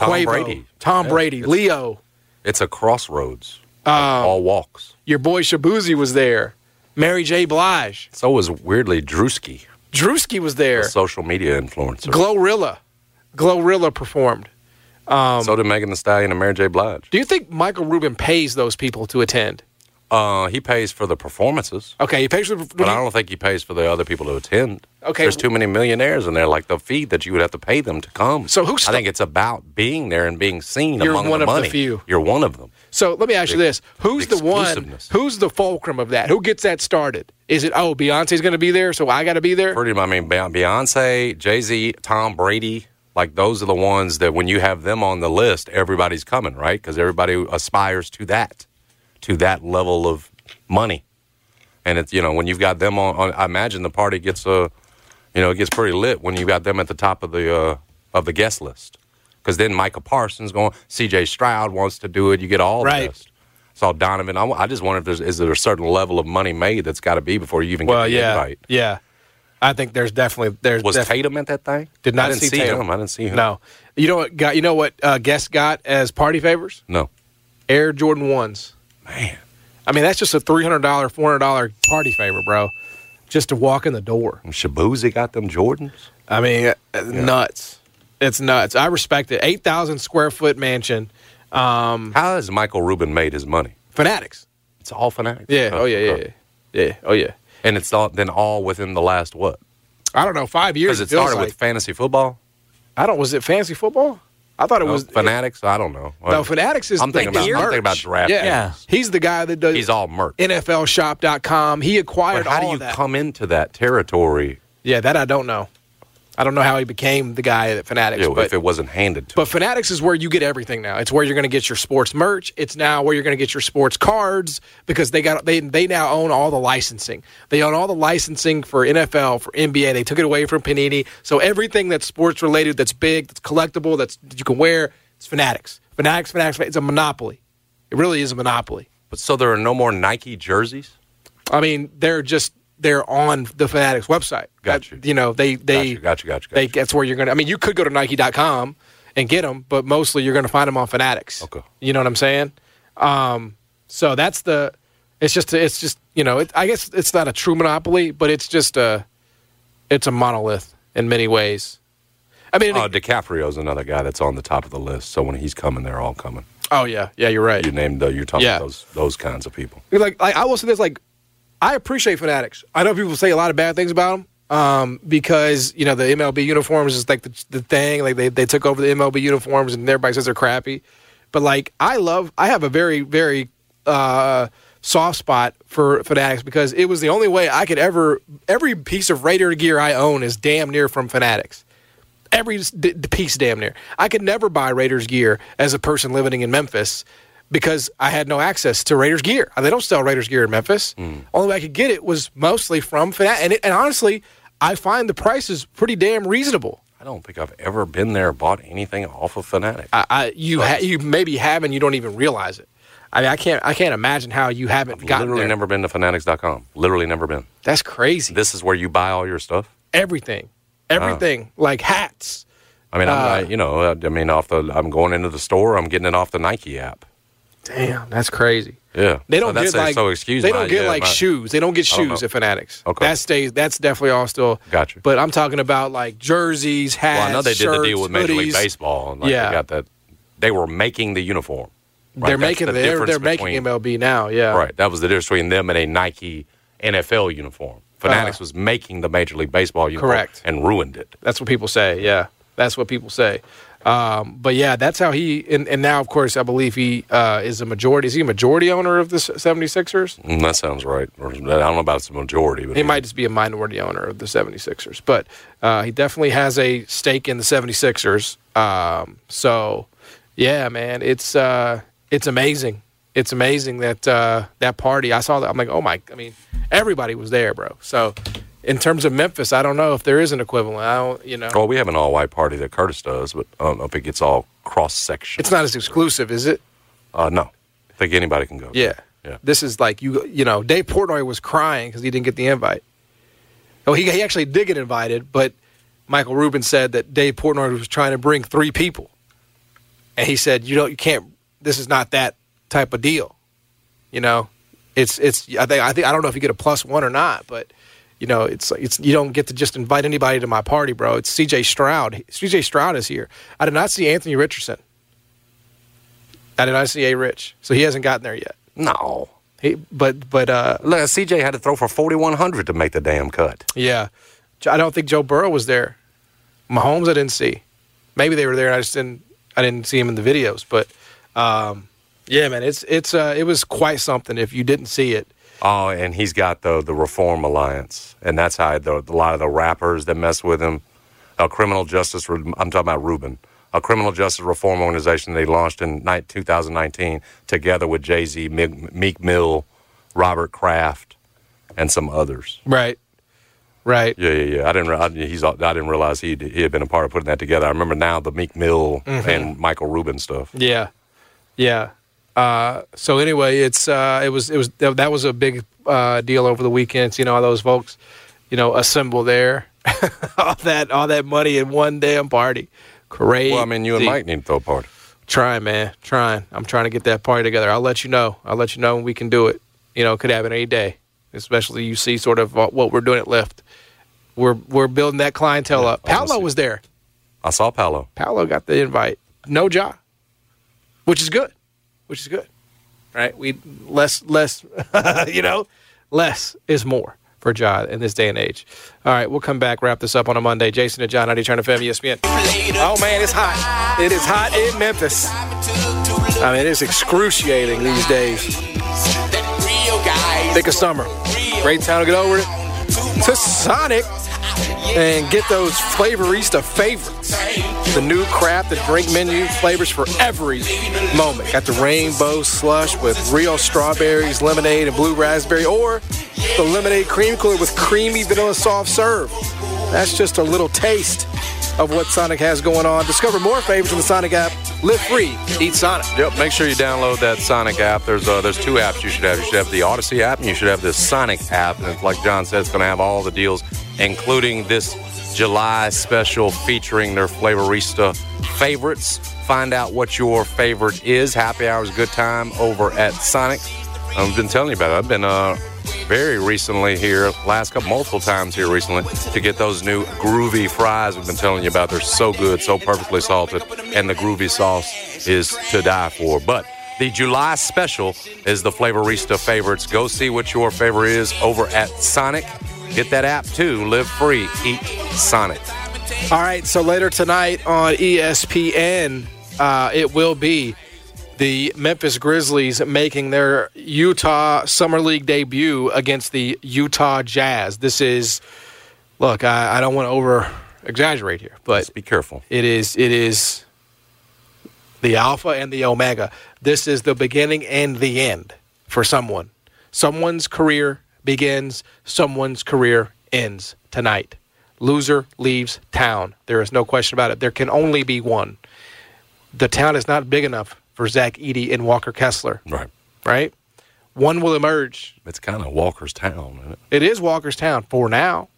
Tom Brady, Leo. It's a crossroads. All walks. Your boy Shabuzi was there. Mary J. Blige. So was weirdly Drewski. Drewski was there. A social media influencer. Glorilla performed. So did Megan Thee Stallion and Mary J. Blige. Do you think Michael Rubin pays those people to attend? He pays for the performances. Okay, he pays for but I don't think he pays for the other people to attend. Okay. There's too many millionaires in there, like the fee that you would have to pay them to come. So I think it's about being there and being seen You're among one the of money. the few. You're one of them. So let me ask you this. Who's the the fulcrum of that? Who gets that started? Is it, Beyonce's going to be there, so I got to be there? Beyonce, Jay-Z, Tom Brady, like those are the ones that when you have them on the list, everybody's coming, right? Because everybody aspires to that level of money. And it's, when you've got them on, I imagine the party gets it gets pretty lit when you got them at the top of the guest list. Because then Micah Parsons going, C.J. Stroud wants to do it. You get all the best. So Donovan, I just wonder if is there a certain level of money made that's got to be before you even get the invite. Yeah. I think there's definitely Tatum at that thing? Did not see Tatum. I didn't see him. No. You know what guests got as party favors? No. Air Jordan 1s. Man. I mean, that's just a $300, $400 party favor, bro. Just to walk in the door. And Shabuzi got them Jordans? I mean, nuts. It's nuts. I respect it. 8,000 square foot mansion. How has Michael Rubin made his money? Fanatics. It's all Fanatics? Yeah. Yeah. And it's all within the last what? I don't know, 5 years. Because it started with fantasy football? Was it fantasy football? I thought it was Fanatics. I don't know. No, Fanatics is. I'm thinking about draft. Yeah, he's the guy that does. He's all merch. NFLshop.com. He acquired. But how do you come into that territory? Yeah, that I don't know. I don't know how he became the guy at Fanatics. Yeah, if it wasn't handed to him. But Fanatics is where you get everything now. It's where you're going to get your sports merch. It's now where you're going to get your sports cards because they now own all the licensing. They own all the licensing for NFL, for NBA. They took it away from Panini. So everything that's sports related, that's big, that's collectible, that you can wear, it's Fanatics. Fanatics. It's a monopoly. It really is a monopoly. But so there are no more Nike jerseys? I mean, they're on the Fanatics website. Gotcha. Gotcha. That's where you're going to. I mean, you could go to Nike.com and get them, but mostly you're going to find them on Fanatics. Okay. You know what I'm saying? So that's the. It's just. I guess it's not a true monopoly, but it's just it's a monolith in many ways. I mean, DiCaprio's another guy that's on the top of the list. So when he's coming, they're all coming. Oh yeah, you're right. You're talking about those kinds of people. Like I will say this, like. I appreciate Fanatics. I know people say a lot of bad things about them because, the MLB uniforms is like the thing. Like they took over the MLB uniforms and everybody says they're crappy. But like I have a very, very soft spot for Fanatics because it was the only way I could every piece of Raider gear I own is damn near from Fanatics. Every piece damn near. I could never buy Raiders gear as a person living in Memphis because I had no access to Raiders gear. They don't sell Raiders gear in Memphis. Only way I could get it was mostly from Fanatics. And honestly, I find the prices pretty damn reasonable. I don't think I've ever been there or bought anything off of Fanatics. You maybe have and you don't even realize it. I mean, I can't imagine how you haven't gotten there. Literally never been to Fanatics.com. Literally never been. That's crazy. This is where you buy all your stuff? Everything. Like hats. I mean, I'm going into the store. I'm getting it off the Nike app. Damn, that's crazy. Yeah, they don't get shoes. They don't get shoes at Fanatics. Okay, that's definitely all still. Gotcha. But I'm talking about like jerseys, hats. Well, I know they did the deal with Major League hoodies. Baseball, and they got that. They were making the uniform. Right? They're making MLB now. Yeah, right. That was the difference between them and a Nike NFL uniform. Fanatics was making the Major League Baseball uniform, correct, and ruined it. That's what people say. Yeah, that's what people say. But yeah, that's how he. And now, of course, I believe he is a majority. Is he a majority owner of the 76ers? That sounds right. I don't know about the majority, but he might just be a minority owner of the 76ers. But he definitely has a stake in the 76ers. So yeah, man, it's amazing. It's amazing that that party. I saw that. I'm like, oh my! I mean, everybody was there, bro. So, in terms of Memphis, I don't know if there is an equivalent. I don't, Well, we have an all-white party that Curtis does, but I don't know if it gets all cross-section. It's not as exclusive, is it? No. I think anybody can go. Yeah. This is like Dave Portnoy was crying because he didn't get the invite. Oh, he actually did get invited, but Michael Rubin said that Dave Portnoy was trying to bring 3 people, and he said, you can't. This is not that type of deal. It's. I don't know if you get a +1 or not, but it's you don't get to just invite anybody to my party, bro. It's C.J. Stroud. C.J. Stroud is here. I did not see Anthony Richardson. I did not see A. Rich, so he hasn't gotten there yet. No, but look, C.J. had to throw for 4,100 to make the damn cut. Yeah, I don't think Joe Burrow was there. Mahomes, I didn't see. Maybe they were there, and I didn't see him in the videos, but. Yeah, man, it was quite something if you didn't see it. Oh, and he's got the Reform Alliance, and that's how a lot of the rappers that mess with him. I'm talking about Rubin, a criminal justice reform organization they launched in 2019 together with Jay-Z, Meek Mill, Robert Kraft, and some others. Right. Yeah. I didn't realize he had been a part of putting that together. I remember now the Meek Mill and Michael Rubin stuff. Yeah. So anyway, that was a big deal over the weekend. All those folks, assemble there, all that money in one damn party. Crazy. Well, I mean, you and Mike need to throw a party. Trying, man. I'm trying to get that party together. I'll let you know. When we can do it. It could happen any day. Especially you see sort of what we're doing at Lyft. We're building that clientele up. Paolo was there. I saw Paolo. Paolo got the invite. No Ja. Which is good. Right? Less is more for Ja in this day and age. All right, we'll come back, wrap this up on a Monday. Jason and John, 90 Turn FM, ESPN. Oh, man, it's hot. It is hot in Memphis. I mean, it's excruciating these days. Thick of summer. Great time to get over it. To Sonic and get those Flavorista favorites. The new crafted drink menu, flavors for every moment. Got the rainbow slush with real strawberries, lemonade, and blue raspberry, or the lemonade cream cooler with creamy vanilla soft serve. That's just a little taste of what Sonic has going on. Discover more favorites in the Sonic app. Live free, eat Sonic. Yep, make sure you download that Sonic app. There's 2 apps you should have. You should have the Odyssey app, and you should have the Sonic app. And like John said, it's going to have all the deals, including this July special featuring their Flavorista favorites. Find out what your favorite is. Happy hour is a good time over at Sonic. I've been telling you about it. I've been very recently here, multiple times here recently, to get those new groovy fries we've been telling you about. They're so good, so perfectly salted, and the groovy sauce is to die for. But the July special is the Flavorista favorites. Go see what your favorite is over at Sonic. Get that app too. Live free. Eat Sonic. All right, so later tonight on ESPN, it will be the Memphis Grizzlies making their Utah Summer League debut against the Utah Jazz. This is, look, I don't want to over-exaggerate here, but just be careful. It is the alpha and the omega. This is the beginning and the end for someone. Someone's career begins, someone's career ends tonight. Loser leaves town. There is no question about it. There can only be one. The town is not big enough for Zach Edey and Walker Kessler. Right? One will emerge. It's kind of Walker's town, isn't it? It is Walker's town for now.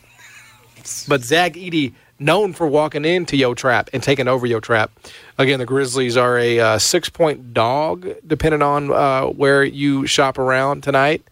But Zach Edey, known for walking into Yo Trap and taking over Yo Trap. Again, the Grizzlies are a 6-point dog, depending on where you shop around tonight.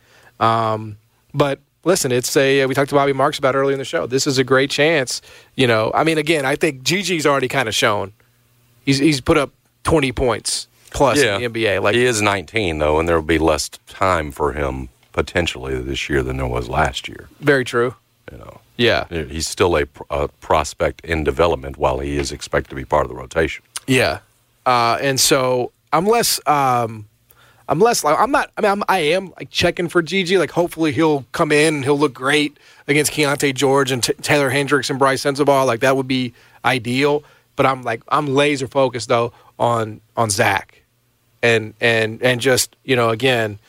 But listen, it's we talked to Bobby Marks about earlier in the show. This is a great chance. I mean, again, I think Gigi's already kind of shown. He's put up 20 points plus in the NBA. He is 19, though, and there will be less time for him potentially this year than there was last year. Very true. Yeah. He's still a prospect in development while he is expected to be part of the rotation. Yeah. And so I am like checking for Gigi. Like, hopefully he'll come in and he'll look great against Keontae George and Taylor Hendricks and Bryce Sensabaugh. Like, that would be ideal. But I'm laser focused though on Zach, and just, again,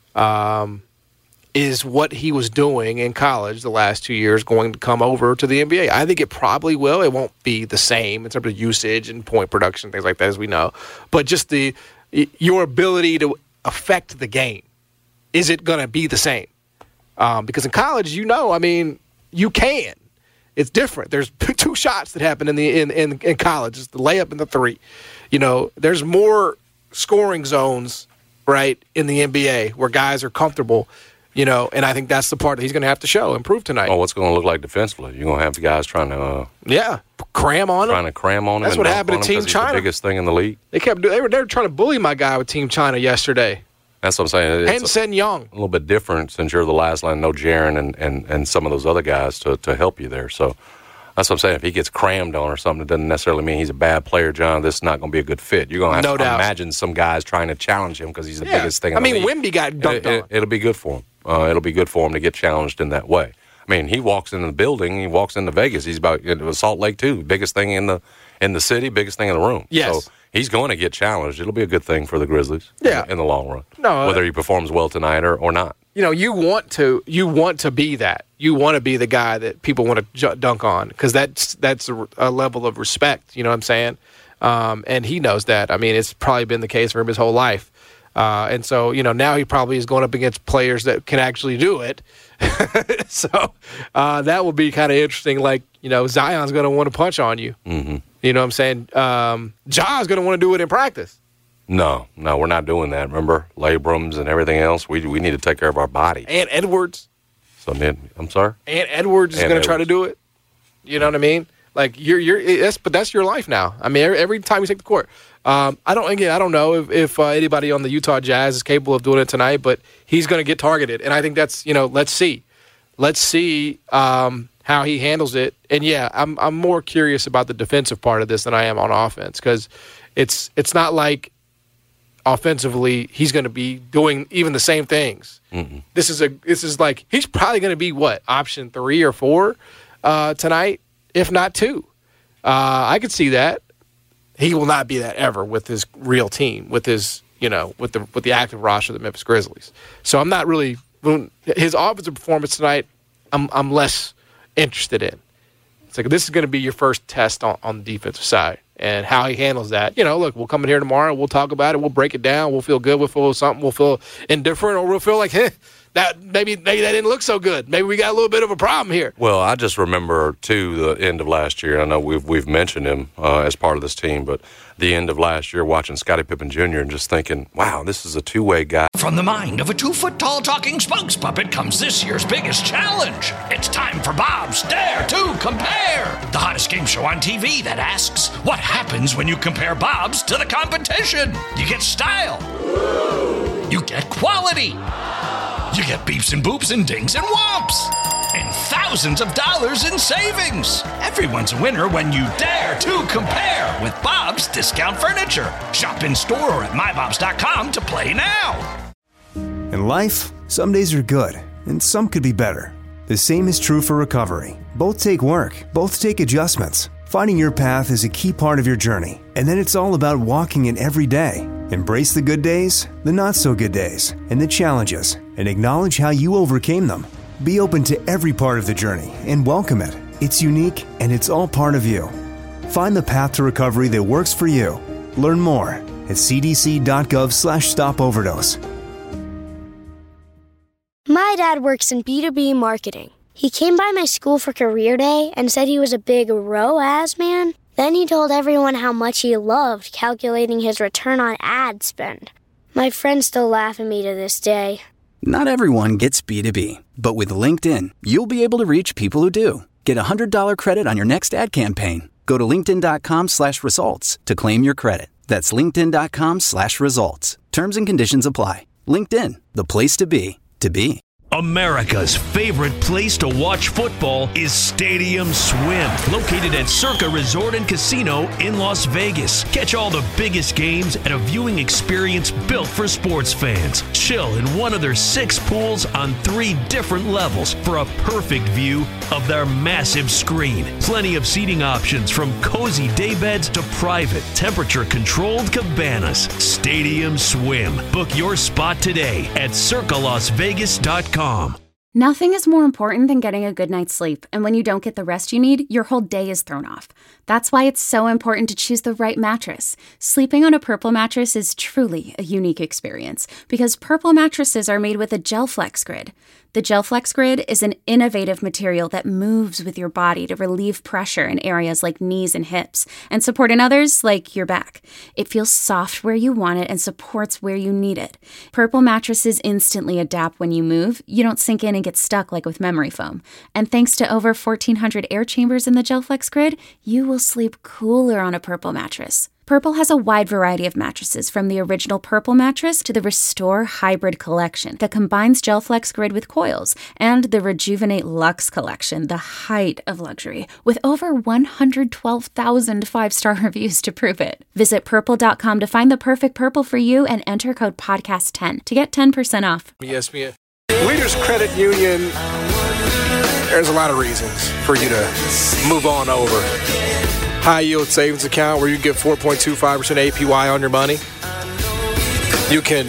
is what he was doing in college the last 2 years going to come over to the NBA? I think it probably will. It won't be the same in terms of usage and point production, things like that, as we know. But just your ability to affect the game, is it going to be the same? Because in college, you can. It's different. There's 2 shots that happen in college. It's the layup and the 3. There's more scoring zones, right, in the NBA where guys are comfortable. And I think that's the part that he's going to have to show and prove tonight. Oh, what's going to look like defensively? You're going to have the guys trying to cram on him. Trying to cram on him. That's what happened to Team China. He's the biggest thing in the league. They were trying to bully my guy with Team China yesterday. That's what I'm saying. And Sen Young. A little bit different since you're the last line. No Jaren and some of those other guys to help you there. So that's what I'm saying. If he gets crammed on or something, it doesn't necessarily mean he's a bad player, John. This is not going to be a good fit. You're going to have to imagine some guys trying to challenge him because he's the biggest thing in the league. Wemby got dunked on. It'll be good for him. It'll be good for him to get challenged in that way. He walks into the building. He walks into Vegas. He's about Salt Lake too. Biggest thing in the city. Biggest thing in the room. Yes. So he's going to get challenged. It'll be a good thing for the Grizzlies. Yeah. In the long run. No. Whether he performs well tonight or not. You want to be that. You want to be the guy that people want to dunk on because that's a level of respect. You know what I'm saying? And he knows that. It's probably been the case for him his whole life. And so, now he probably is going up against players that can actually do it. So that will be kind of interesting. Like, Zion's going to want to punch on you. Mm-hmm. You know what I'm saying? John's going to want to do it in practice. No, we're not doing that. Remember, labrums and everything else. We need to take care of our body. And Edwards. So I'm sorry. And Edwards is going to try to do it. You know what I mean? Like but that's your life now. Every time you take the court. I don't know if anybody on the Utah Jazz is capable of doing it tonight, but he's going to get targeted, and I think that's let's see how he handles it. And I'm more curious about the defensive part of this than I am on offense because it's not like offensively he's going to be doing even the same things. Mm-mm. This is like he's probably going to be option 3 or 4 tonight, if not 2. I could see that. He will not be that ever with his real team, with his with the active roster of the Memphis Grizzlies. So I'm not really his offensive performance tonight. I'm less interested in. It's like this is going to be your first test on the defensive side and how he handles that. Look, we'll come in here tomorrow, we'll talk about it, we'll break it down, we'll feel good, we'll feel something, we'll feel indifferent, or we'll feel like that maybe that didn't look so good. Maybe we got a little bit of a problem here. Well, I just remember, too, the end of last year. I know we've mentioned him as part of this team, but the end of last year watching Scottie Pippen Jr. and just thinking, wow, this is a two-way guy. From the mind of a 2-foot-tall talking spokes puppet comes this year's biggest challenge. It's time for Bob's Dare to Compare, the hottest game show on TV that asks, what happens when you compare Bob's to the competition? You get style. You get quality. You get beeps and boops and dings and whomps. And thousands of dollars in savings. Everyone's a winner when you dare to compare with Bob's Discount Furniture. Shop in store or at mybobs.com to play now. In life, some days are good, and some could be better. The same is true for recovery. Both take work, both take adjustments. Finding your path is a key part of your journey, and then it's all about walking it every day. Embrace the good days, the not-so-good days, and the challenges, and acknowledge how you overcame them. Be open to every part of the journey and welcome it. It's unique, and it's all part of you. Find the path to recovery that works for you. Learn more at cdc.gov/stopoverdose. My dad works in B2B marketing. He came by my school for career day and said he was a big ROAS man. Then he told everyone how much he loved calculating his return on ad spend. My friends still laugh at me to this day. Not everyone gets B2B, but with LinkedIn, you'll be able to reach people who do. Get a $100 credit on your next ad campaign. Go to linkedin.com/results to claim your credit. That's linkedin.com/results. Terms and conditions apply. LinkedIn, the place to be, to be. America's favorite place to watch football is Stadium Swim, located at Circa Resort and Casino in Las Vegas. Catch all the biggest games at a viewing experience built for sports fans. Chill in one of their 6 pools on 3 different levels for a perfect view of their massive screen. Plenty of seating options from cozy daybeds to private, temperature-controlled cabanas. Stadium Swim. Book your spot today at circalasvegas.com. Nothing is more important than getting a good night's sleep, and when you don't get the rest you need, your whole day is thrown off. That's why it's so important to choose the right mattress. Sleeping on a Purple mattress is truly a unique experience, because Purple mattresses are made with a GelFlex Grid. The GelFlex Grid is an innovative material that moves with your body to relieve pressure in areas like knees and hips, and support in others like your back. It feels soft where you want it and supports where you need it. Purple mattresses instantly adapt when you move. You don't sink in and get stuck like with memory foam. And thanks to over 1,400 air chambers in the GelFlex Grid, you will sleep cooler on a Purple mattress. Purple has a wide variety of mattresses, from the original Purple mattress to the Restore Hybrid collection that combines GelFlex Grid with coils, and the Rejuvenate Luxe collection, the height of luxury, with over 112,000 5-star reviews to prove it. Visit Purple.com to find the perfect Purple for you and enter code PODCAST10 to get 10% off. ESPN. Leaders Credit Union, there's a lot of reasons for you to move on over. High yield savings account where you get 4.25% APY on your money. You can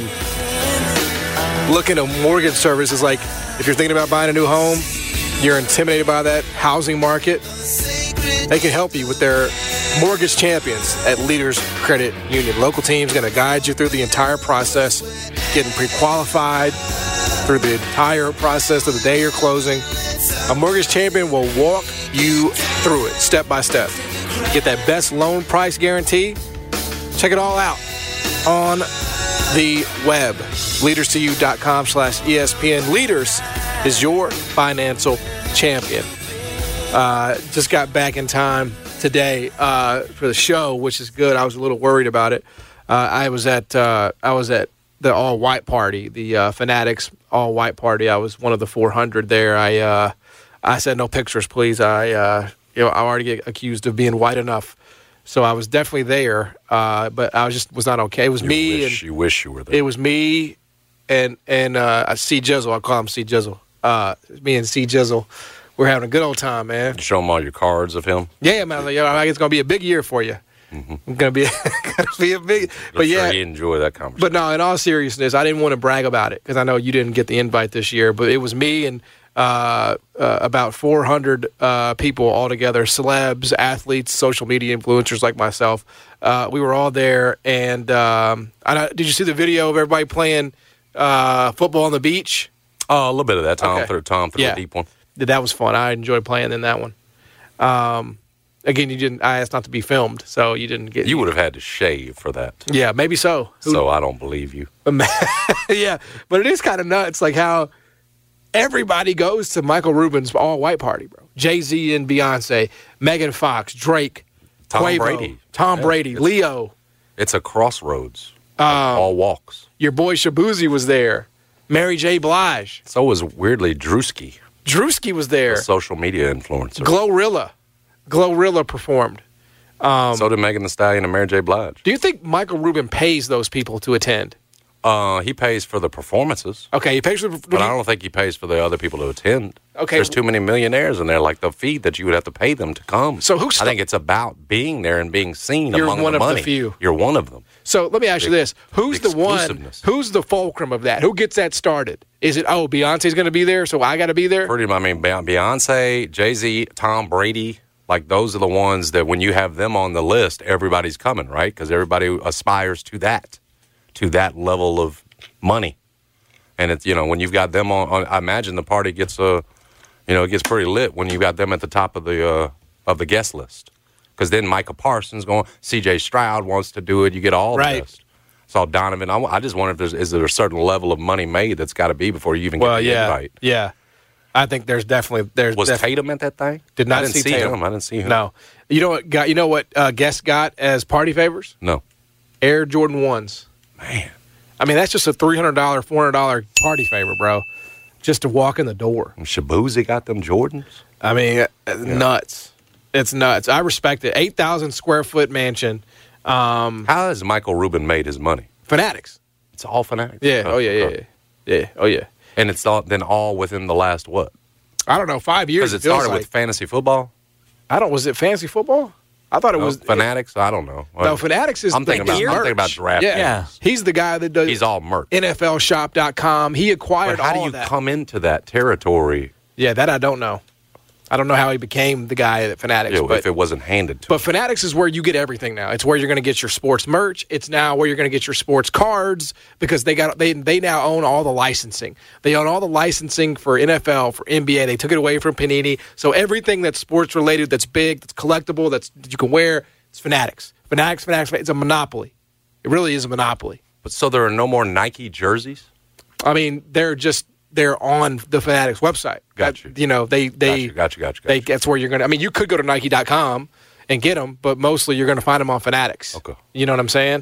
look into mortgage services, like if you're thinking about buying a new home, you're intimidated by that housing market, they can help you with their mortgage champions at Leaders Credit Union. Local teams going to guide you through the entire process, getting pre-qualified through the entire process of the day you're closing. A mortgage champion will walk you through it step by step. Get that best loan price guarantee. Check it all out on the web. LeadersToYou.com/ESPN. Leaders is your financial champion. Just got back in time today for the show, which is good. I was a little worried about it. I was at the all-white party, the Fanatics all-white party. I was one of the 400 there. I said no pictures, please. I already get accused of being white enough, so I was definitely there. But I was not okay. It was You wish you were there. It was me and C Jizzle. I call him C Jizzle. Me and C Jizzle. We're having a good old time, man. You show him all your cards of him. Yeah, man. It's gonna be a big year for you. Mm-hmm. Gonna be a big. But yeah, you enjoy that conversation. But no, in all seriousness, I didn't want to brag about it because I know you didn't get the invite this year. But it was me and about 400 people all together, celebs, athletes, social media influencers like myself. We were all there, and did you see the video of everybody playing football on the beach? Oh, a little bit of that. Tom threw a deep one. That was fun. I enjoyed playing in that one. Again, you didn't. I asked not to be filmed, so you didn't get. You would have had to shave for that. Yeah, maybe so. So I don't believe you. Yeah, but it is kind of nuts, like how everybody goes to Michael Rubin's all-white party, bro. Jay-Z and Beyonce, Megan Fox, Drake, Quavo, Tom Brady, Leo. It's a crossroads. All walks. Your boy Shabuzi was there. Mary J. Blige. So was weirdly Drewski. Drewski was there. The social media influencer. Glorilla performed. So did Megan Thee Stallion and Mary J. Blige. Do you think Michael Rubin pays those people to attend? He pays for the performances. Okay, he pays for the But I don't think he pays for the other people to attend. Okay. There's too many millionaires in there, like the fee that you would have to pay them to come. So I think it's about being there and being seen You're among one the of the money. few. You're one of them. So let me ask you this. Who's the one? Who's the fulcrum of that? Who gets that started? Is it, Beyonce's going to be there, so I got to be there? Beyonce, Jay-Z, Tom Brady, like those are the ones that when you have them on the list, everybody's coming, right? Because everybody aspires to that level of money. And it's, when you've got them on, I imagine the party gets it gets pretty lit when you got them at the top of the guest list. Because then Micah Parsons going, C.J. Stroud wants to do it. You get all the list. Saw Donovan. I just wonder if is there a certain level of money made that's got to be before you even get the invite. Yeah. I think there's definitely was Tatum at that thing? Did not see Tatum. I didn't see him. No. You know what guests got as party favors? No. Air Jordan 1s. Man. I mean, that's just a $300, $400 party favor, bro. just to walk in the door. And Shabuzi got them Jordans? I mean, nuts. It's nuts. I respect it. 8,000 square foot mansion. How has Michael Rubin made his money? Fanatics. It's all Fanatics? Yeah. Oh, yeah. Oh, yeah. And it's all within the last what? I don't know, 5 years. Because it started with fantasy football? Was it fantasy football? I thought it was Fanatics. I don't know. No, Fanatics is. I'm thinking about draft. Yeah, he's the guy that does. He's all merch. NFLshop.com. He acquired. But how all do of that. you come into that territory? Yeah, that I don't know. I don't know how he became the guy at Fanatics. Yeah, but if it wasn't handed to. But Fanatics is where you get everything now. It's where you're going to get your sports merch. It's now where you're going to get your sports cards because they now own all the licensing. They own all the licensing for NFL, for NBA. They took it away from Panini. So everything that's sports related, that's big, that's collectible, that you can wear, it's Fanatics. Fanatics. It's a monopoly. It really is a monopoly. But so there are no more Nike jerseys? I mean, they're on the Fanatics website. Gotcha. Gotcha. That's where you're going to. I mean, you could go to Nike.com and get them, but mostly you're going to find them on Fanatics. Okay. You know what I'm saying?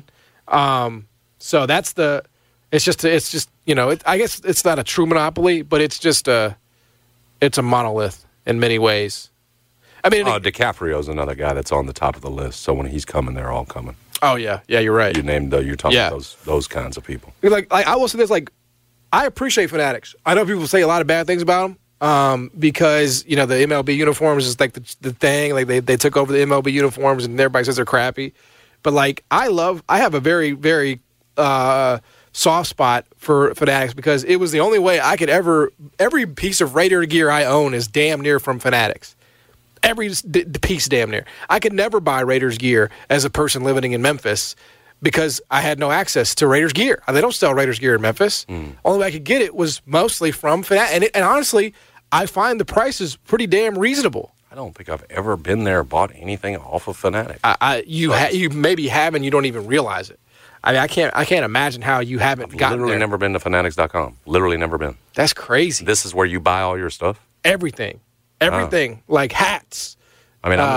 So that's the. It's just I guess it's not a true monopoly, but it's just it's a monolith in many ways. I mean, DiCaprio's another guy that's on the top of the list. So when he's coming, they're all coming. Oh yeah, you're right. You're talking about those kinds of people. Like I will say this, I appreciate Fanatics. I know people say a lot of bad things about them because, the MLB uniforms is like the thing. Like they took over the MLB uniforms and everybody says they're crappy. But I have a very, very soft spot for Fanatics because it was the only way I could every piece of Raider gear I own is damn near from Fanatics. Every piece damn near. I could never buy Raiders gear as a person living in Memphis because I had no access to Raiders gear. They don't sell Raiders gear in Memphis. Only way I could get it was mostly from Fanatics. And honestly, I find the prices pretty damn reasonable. I don't think I've ever been there or bought anything off of Fanatics. You maybe have and you don't even realize it. I mean, I can't imagine how you haven't gotten literally there. Never been to Fanatics.com. Literally never been. That's crazy. This is where you buy all your stuff? Everything, like hats. I mean,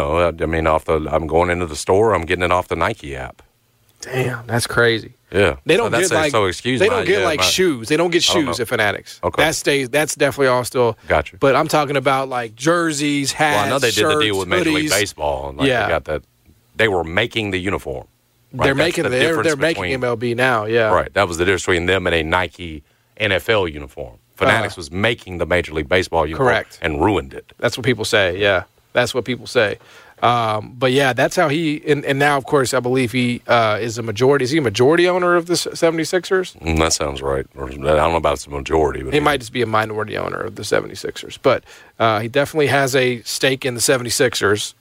I'm going into the store. I'm getting it off the Nike app. Damn, that's crazy. Yeah, they don't get shoes. They don't get shoes at Fanatics. Okay, that's definitely all still. Gotcha. But I'm talking about like jerseys, hats. Well, I know they shirts, did the deal with Major League hoodies. Baseball. And they got that. They were making the uniform. Right? They're making MLB now. Yeah, right. That was the difference between them and a Nike NFL uniform. Fanatics was making the Major League Baseball uniform, correct, and ruined it. That's what people say. Yeah, that's what people say. But yeah, that's how he and now of course I believe he is a majority. Is he a majority owner of the 76ers? That sounds right. Or, I don't know about it's a majority, but he might just be a minority owner of the 76ers. But he definitely has a stake in the 76ers.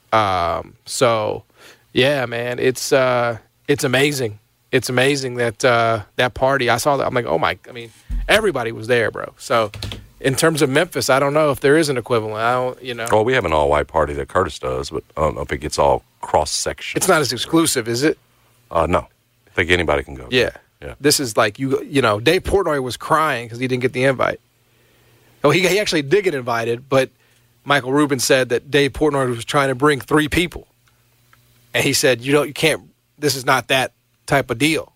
So yeah, man, it's amazing. It's amazing that that party. I saw that. I'm like, oh my! I mean, everybody was there, bro. So. In terms of Memphis, I don't know if there is an equivalent. Well, we have an all-white party that Curtis does, but I don't know if it gets all cross-section. It's not as exclusive, is it? No. I think anybody can go. Yeah. This is like, Dave Portnoy was crying because he didn't get the invite. Oh, he actually did get invited, but Michael Rubin said that Dave Portnoy was trying to bring 3 people. And he said, you can't, this is not that type of deal.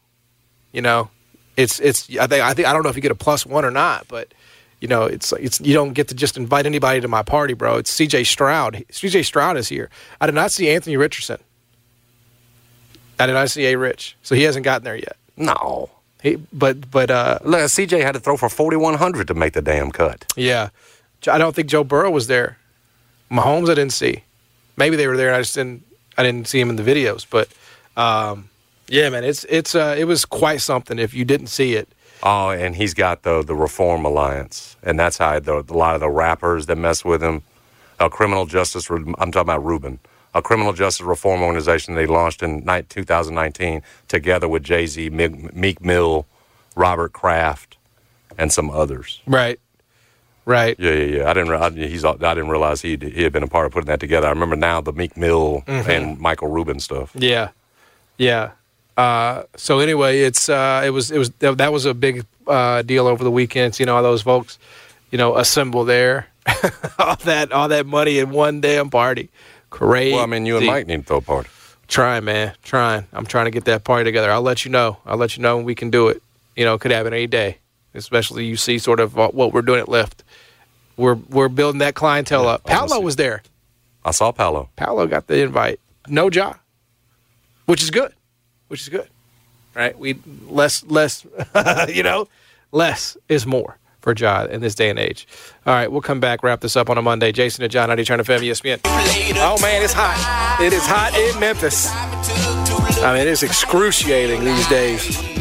It's I don't know if you get a +1 or not, but it's you don't get to just invite anybody to my party, bro. It's C.J. Stroud. C.J. Stroud is here. I did not see Anthony Richardson. I did not see A-Rich, so he hasn't gotten there yet. No, but look, C.J. had to throw for 4,100 to make the damn cut. Yeah, I don't think Joe Burrow was there. Mahomes, I didn't see. Maybe they were there, and I didn't see him in the videos. But yeah, man, it was quite something. If you didn't see it. Oh, and he's got the Reform Alliance, and that's how a lot of the rappers that mess with him. Criminal Justice, I'm talking about Rubin, a criminal justice reform organization they launched in 2019 together with Jay-Z, Meek Mill, Robert Kraft, and some others. Right. Yeah. I didn't realize he had been a part of putting that together. I remember now the Meek Mill and Michael Rubin stuff. Yeah. So anyway, that was a big deal over the weekend. All those folks, assemble there, all that money in one damn party. Crazy. Well, I mean, you and Mike need to throw a party. Trying, man. I'm trying to get that party together. I'll let you know. When we can do it. It could happen any day. especially you see sort of what we're doing at Lyft. We're building that clientele up. Paolo was there. I saw Paolo. Paolo got the invite. No Ja, which is good. Right? Less is more for Ja in this day and age. All right, we'll come back, wrap this up on a Monday. Jason and John, 90 Turn FM, ESPN. Oh, man, it's hot. It is hot in Memphis. I mean, it's excruciating these days.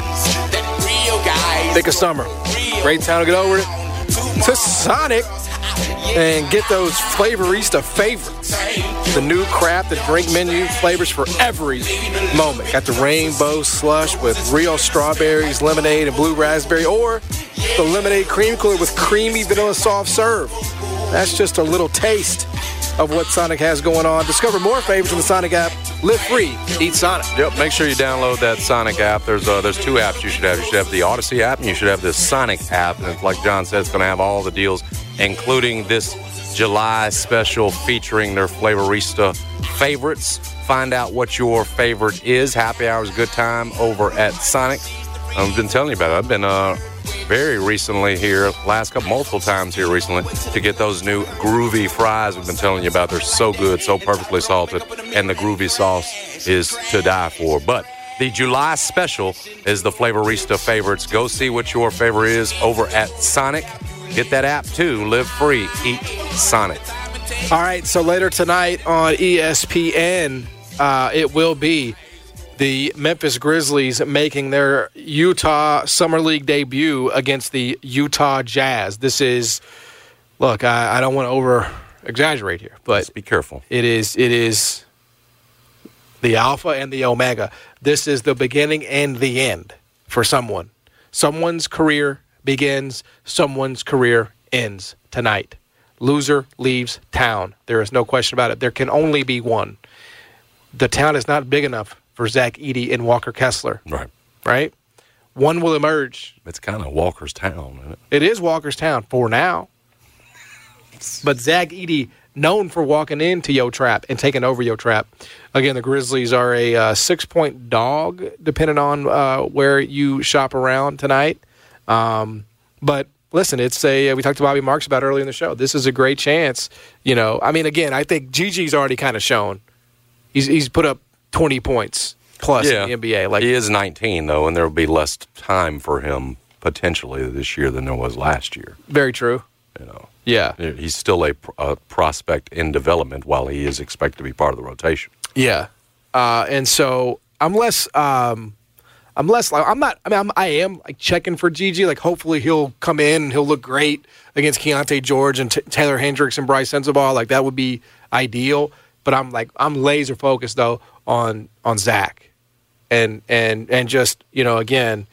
Thick of summer. Great time to get over it. To Sonic and get those Flavorista favorites. The new craft and drink menu, flavors for every moment. Got the rainbow slush with real strawberries, lemonade, and blue raspberry, or the lemonade cream cooler with creamy vanilla soft serve. That's just a little taste of what Sonic has going on. Discover more favorites in the Sonic app. Live free. Eat Sonic. Yep. Make sure you download that Sonic app. There's two apps you should have. You should have the Odyssey app, and you should have the Sonic app. And like John said, it's going to have all the deals, including this July special featuring their Flavorista favorites. Find out what your favorite is. Happy hour is a good time over at Sonic. I've been telling you about it. I've been very recently here, multiple times here recently, to get those new groovy fries we've been telling you about. They're so good, so perfectly salted, and the groovy sauce is to die for. But the July special is the Flavorista favorites. Go see what your favorite is over at Sonic. Get that app too. Live free. Eat Sonic. All right, so later tonight on ESPN, it will be the Memphis Grizzlies making their Utah Summer League debut against the Utah Jazz. This is, look, I don't want to over-exaggerate here, but just be careful. It is the alpha and the omega. This is the beginning and the end for someone. Someone's career begins, someone's career ends tonight. Loser leaves town. There is no question about it. There can only be one. The town is not big enough for Zach Edey and Walker Kessler. Right? One will emerge. It's kind of Walker's town, isn't it? It is Walker's town for now. But Zach Edey, known for walking into Yo Trap and taking over Yo Trap. Again, the Grizzlies are a 6-point dog, depending on where you shop around tonight. But listen, we talked to Bobby Marks about it earlier in the show. This is a great chance. Again, I think Gigi's already kind of shown. He's put up 20 points plus in the NBA. He is 19, though, and there will be less time for him potentially this year than there was last year. Very true. Yeah. He's still a prospect in development while he is expected to be part of the rotation. Yeah. And so I am checking for Gigi. Like, hopefully he'll come in and he'll look great against Keontae George and Taylor Hendricks and Bryce Sensabaugh. Like, that would be ideal. But I'm laser focused though on Zach, and just again,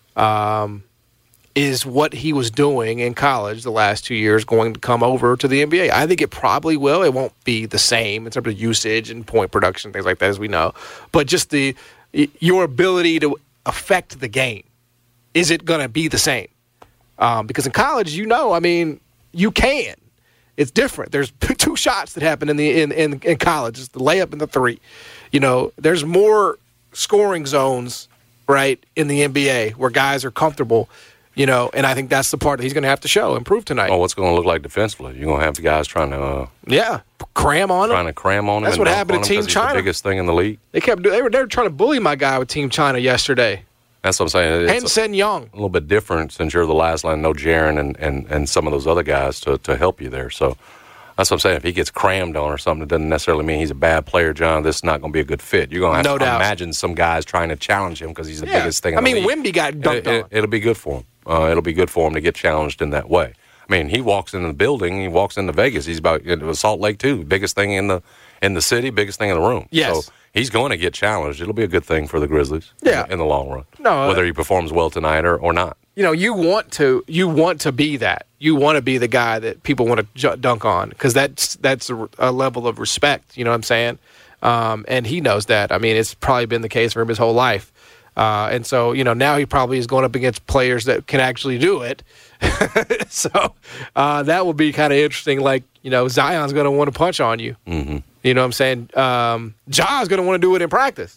is what he was doing in college the last 2 years going to come over to the NBA? I think it probably will. It won't be the same in terms of usage and point production, things like that, as we know. But just your ability to affect the game, is it going to be the same? Because in college, you can. It's different. There's two shots that happen in college. It's the layup and the three. There's more scoring zones, right, in the NBA where guys are comfortable, and I think that's the part that he's going to have to improve tonight. Oh, what's going to look like defensively? You're going to have the guys trying to cram on him. Trying to cram on him. That's what happened at Team China. He's the biggest thing in the league. They were trying to bully my guy with Team China yesterday. That's what I'm saying. Henson Young. A little bit different since you're the last line. No Jaren and some of those other guys to help you there. So that's what I'm saying. If he gets crammed on or something, it doesn't necessarily mean he's a bad player, John. This is not going to be a good fit. You're going to have to imagine some guys trying to challenge him because he's the biggest thing in the league. Wemby got dunked on. It'll be good for him. It'll be good for him to get challenged in that way. He walks into the building. He walks into Vegas. He's about Salt Lake too. Biggest thing in the city. Biggest thing in the room. Yes. So he's going to get challenged. It'll be a good thing for the Grizzlies. In the long run. No, whether he performs well tonight or not. You want to be that. You want to be the guy that people want to dunk on because that's a level of respect. You know what I'm saying? And he knows that. It's probably been the case for him his whole life. And so, now he probably is going up against players that can actually do it. So that will be kind of interesting. Like, Zion's going to want to punch on you. Mm-hmm. You know what I'm saying? Ja's going to want to do it in practice.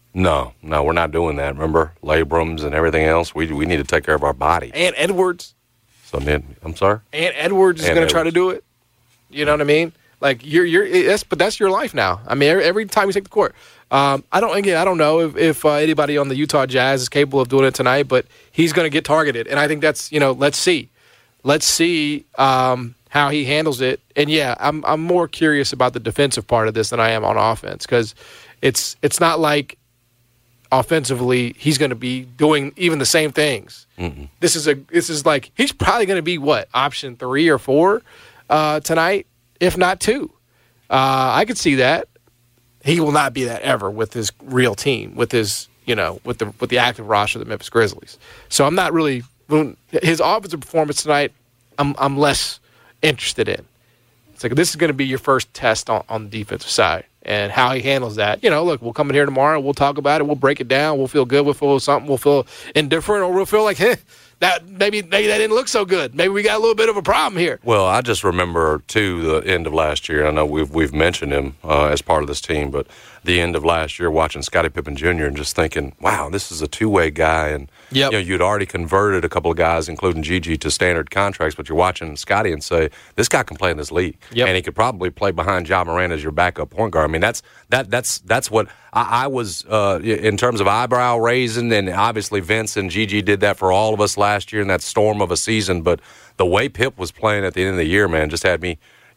No, we're not doing that. Remember, labrums and everything else. We need to take care of our body. And Edwards. So I'm sorry. And Edwards is going to try to do it. You know what I mean? Like but that's your life now. I mean, every time you take the court. I don't know if anybody on the Utah Jazz is capable of doing it tonight, but he's going to get targeted, and I think that's let's see how he handles it. And yeah, I'm more curious about the defensive part of this than I am on offense, because it's not like offensively he's going to be doing even the same things. Mm-mm. This is like he's probably going to be option 3 or 4 tonight, if not 2. I could see that. He will not be that ever with his real team, with his with the active roster of the Memphis Grizzlies. So I'm not really his offensive performance tonight. I'm less interested in. It's like this is going to be your first test on the defensive side and how he handles that. Look, we'll come in here tomorrow. We'll talk about it. We'll break it down. We'll feel good. We'll feel something. We'll feel indifferent, or we'll feel like that maybe that didn't look so good. Maybe we got a little bit of a problem here. Well, I just remember, too, the end of last year. I know we've mentioned him as part of this team, but the end of last year watching Scottie Pippen Jr. and just thinking, wow, this is a two-way guy. And you'd already converted a couple of guys, including Gigi, to standard contracts, but you're watching Scottie and say, this guy can play in this league. Yep. And he could probably play behind Ja Morant as your backup point guard. I mean, that's what I was in terms of eyebrow raising, and obviously Vince and Gigi did that for all of us last year in that storm of a season. But the way Pip was playing at the end of the year, man, just had me.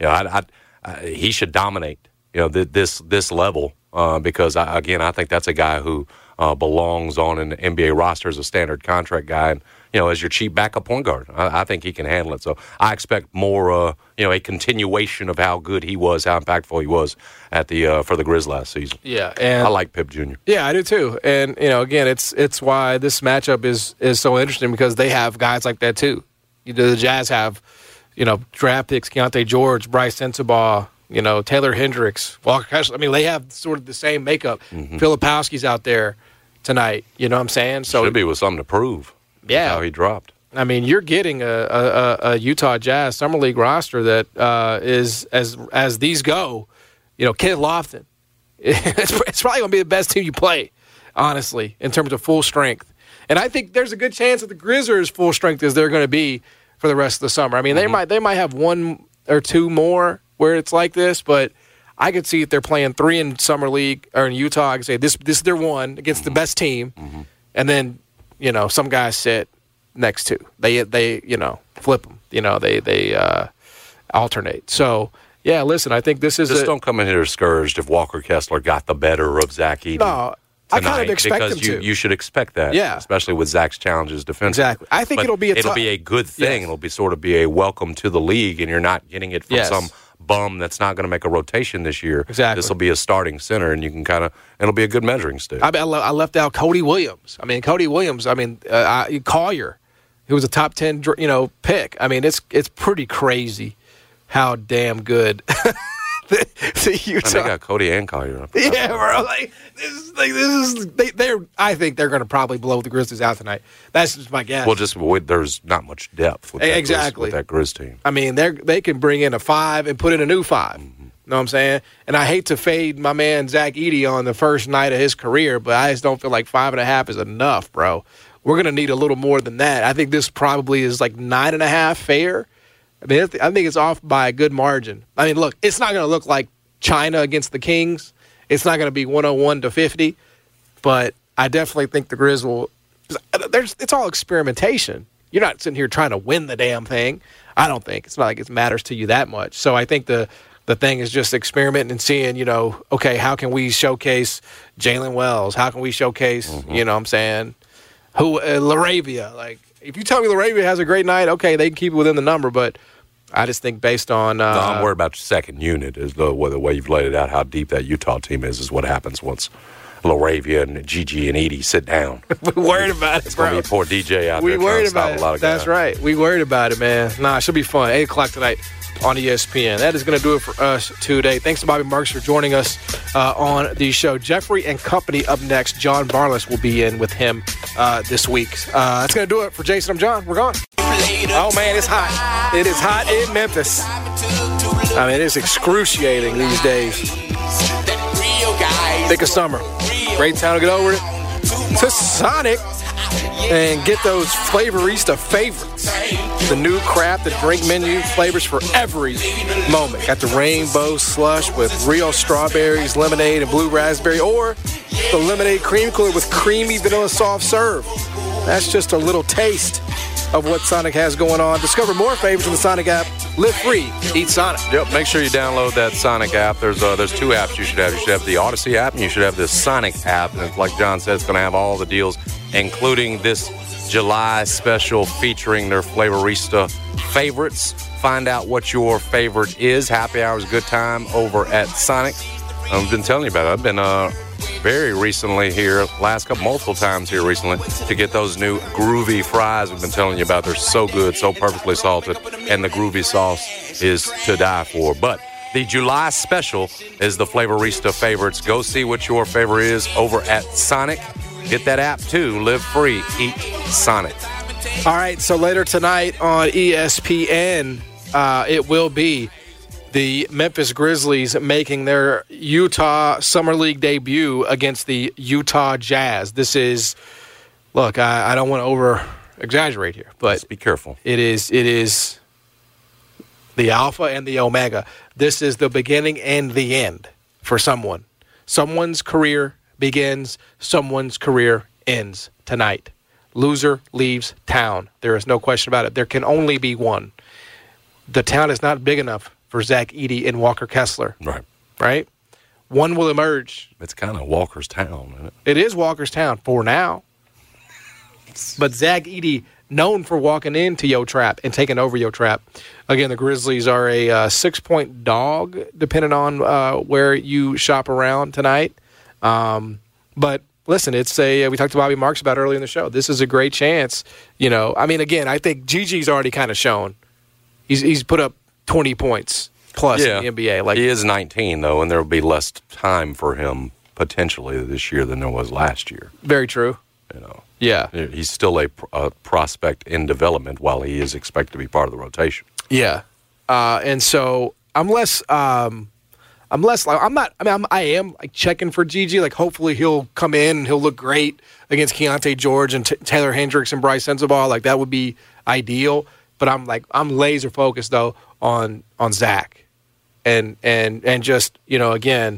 He should dominate. This level because I think that's a guy who belongs on an NBA roster as a standard contract guy, and as your cheap backup point guard. I think he can handle it. So I expect more, a continuation of how good he was, how impactful he was at for the Grizz last season. Yeah, and I like Pip Jr. Yeah, I do too. And again, it's why this matchup is so interesting, because they have guys like that too. The Jazz have, draft picks, Keontae George, Bryce Sensabaugh, Taylor Hendricks, Walker Kessler. I mean, they have sort of the same makeup. Mm-hmm. Filipowski's out there tonight. You know what I'm saying? So should be with something to prove. Yeah, how he dropped. I mean, you're getting a Utah Jazz Summer League roster that is as these go. Kenneth Lofton. It's probably going to be the best team you play, honestly, in terms of full strength. And I think there's a good chance that the Grizz are as full strength as they're going to be for the rest of the summer. I mean, they might have 1 or 2 more where it's like this, but I could see if they're playing 3 in Summer League or in Utah, I could say this is their 1 against the best team, and then some guys sit next to they flip them, they alternate. So yeah, listen, I think this is just don't come in here discouraged if Walker Kessler got the better of Zach Edey. No, I kind of expect him to. You should expect that, especially with Zach's challenges defensively. Exactly. I think it'll be a good thing. Yes. It'll be sort of be a welcome to the league, and you're not getting it from some bum that's not going to make a rotation this year. Exactly. This will be a starting center, and you can it'll be a good measuring stick. I left out Cody Williams. Collier, who was a top 10 pick. I mean, it's pretty crazy how damn good the Utah. And they got Cody and Collier. Yeah, bro. I think they're going to probably blow the Grizzlies out tonight. That's just my guess. Well, there's not much depth with that Grizz team. I mean, they can bring in a 5 and put in a new 5. Mm-hmm. You know what I'm saying? And I hate to fade my man Zach Edey on the first night of his career, but I just don't feel like 5.5 is enough, bro. We're going to need a little more than that. I think this probably is like 9.5 fair. I mean, I think it's off by a good margin. I mean, look, it's not going to look like China against the Kings. It's not going to be 101-50, but I definitely think the Grizz will. It's all experimentation. You're not sitting here trying to win the damn thing. I don't think. It's not like it matters to you that much. So I think the thing is just experimenting and seeing, okay, how can we showcase Jalen Wells? How can we showcase, what I'm saying, LaRavia? Like, if you tell me LaRavia has a great night, okay, they can keep it within the number, but I just think based on no, I'm worried about your second unit is the way you've laid it out, how deep that Utah team is what happens once LaRavia and Gigi and Edey sit down. We're worried about it, it's bro. It's going to be poor DJ out there trying to stop a lot of guys. That's right. We worried about it, man. Nah, it should be fun. 8 o'clock tonight on ESPN. That is going to do it for us today. Thanks to Bobby Marks for joining us on the show. Jeffrey and Company up next. John Barless will be in with him this week. That's going to do it for Jason. I'm John. We're gone. Oh, man, it's hot. It is hot in Memphis. I mean, it's excruciating these days. Thick of summer. Great time to get over to Sonic and get those Flavorista favorites. The new crafted drink menu, flavors for every moment. Got the rainbow slush with real strawberries, lemonade, and blue raspberry, or the lemonade cream cooler with creamy vanilla soft serve. That's just a little taste of what Sonic has going on. Discover more favorites in the Sonic app. Live free, eat Sonic. Yep, make sure you download that Sonic app. There's two apps you should have. You should have the Odyssey app, and you should have the Sonic app. And like John said, it's going to have all the deals, including this July special featuring their Flavorista favorites. Find out what your favorite is. Happy hour is a good time over at Sonic. I've been telling you about it. I've been very recently here, multiple times here recently, to get those new groovy fries we've been telling you about. They're so good, so perfectly salted, and the groovy sauce is to die for. But the July special is the Flavorista favorites. Go see what your favorite is over at Sonic. Get that app too. Live free, eat Sonic. All right, so later tonight on ESPN, it will be the Memphis Grizzlies making their Utah Summer League debut against the Utah Jazz. This is, look, I don't want to over-exaggerate here, but just be careful. It is the alpha and the omega. This is the beginning and the end for someone. Someone's career begins, someone's career ends tonight. Loser leaves town. There is no question about it. There can only be one. The town is not big enough for Zach Edey and Walker Kessler. Right? One will emerge. It's kind of Walker's town, isn't it? It is Walker's town for now. But Zach Edey, known for walking into Yo Trap and taking over Yo Trap. Again, the Grizzlies are a 6-point dog, depending on where you shop around tonight. But listen, it's we talked to Bobby Marks about earlier in the show. This is a great chance. Again, I think Gigi's already kind of shown. He's put up 20 points plus in the NBA. He is 19, though, and there will be less time for him potentially this year than there was last year. Very true. Yeah. He's still a prospect in development while he is expected to be part of the rotation. Yeah. And so I am checking for Gigi. Hopefully he'll come in and he'll look great against Keontae George and Taylor Hendricks and Bryce Sensabaugh. That would be ideal. But I'm laser focused though on Zach, and just again,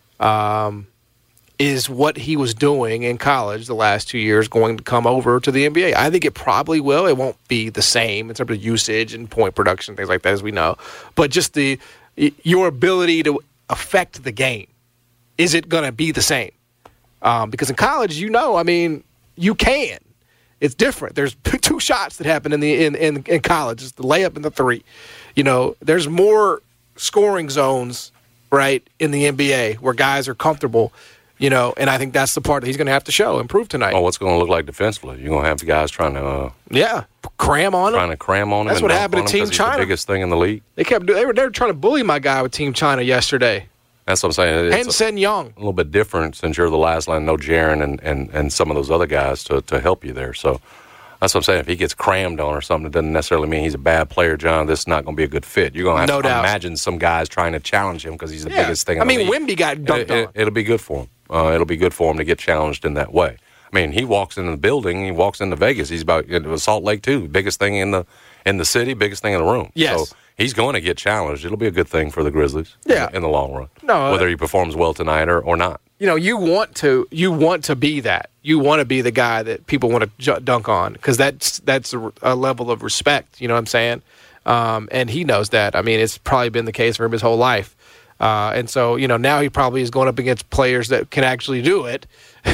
is what he was doing in college the last 2 years going to come over to the NBA? I think it probably will. It won't be the same in terms of usage and point production, things like that, as we know. But just your ability to affect the game, is it going to be the same? Because in college, you can. It's different. There's two shots that happen in college. It's the layup and the three. There's more scoring zones, right, in the NBA where guys are comfortable, and I think that's the part that he's going to have to show and prove tonight. Oh, what's going to look like defensively? You're going to have the guys trying to cram on him. Trying to cram on him. That's what happened to Team China. He's the biggest thing in the league. They were trying to bully my guy with Team China yesterday. That's what I'm saying. It's Sen Young. A little bit different since you're the last line. No Jaren and some of those other guys to help you there. So that's what I'm saying. If he gets crammed on or something, it doesn't necessarily mean he's a bad player, John. This is not going to be a good fit. You're going to have to imagine some guys trying to challenge him because he's the biggest thing in the league. Wemby got dunked on. It'll be good for him. It'll be good for him to get challenged in that way. He walks into the building. He walks into Vegas. He's about Salt Lake too. Biggest thing in the city. Biggest thing in the room. Yes. So he's going to get challenged. It'll be a good thing for the Grizzlies. In the long run. No, whether he performs well tonight or not. You want to be that. You want to be the guy that people want to dunk on because that's a level of respect. You know what I'm saying? And he knows that. It's probably been the case for him his whole life. And so, now he probably is going up against players that can actually do it.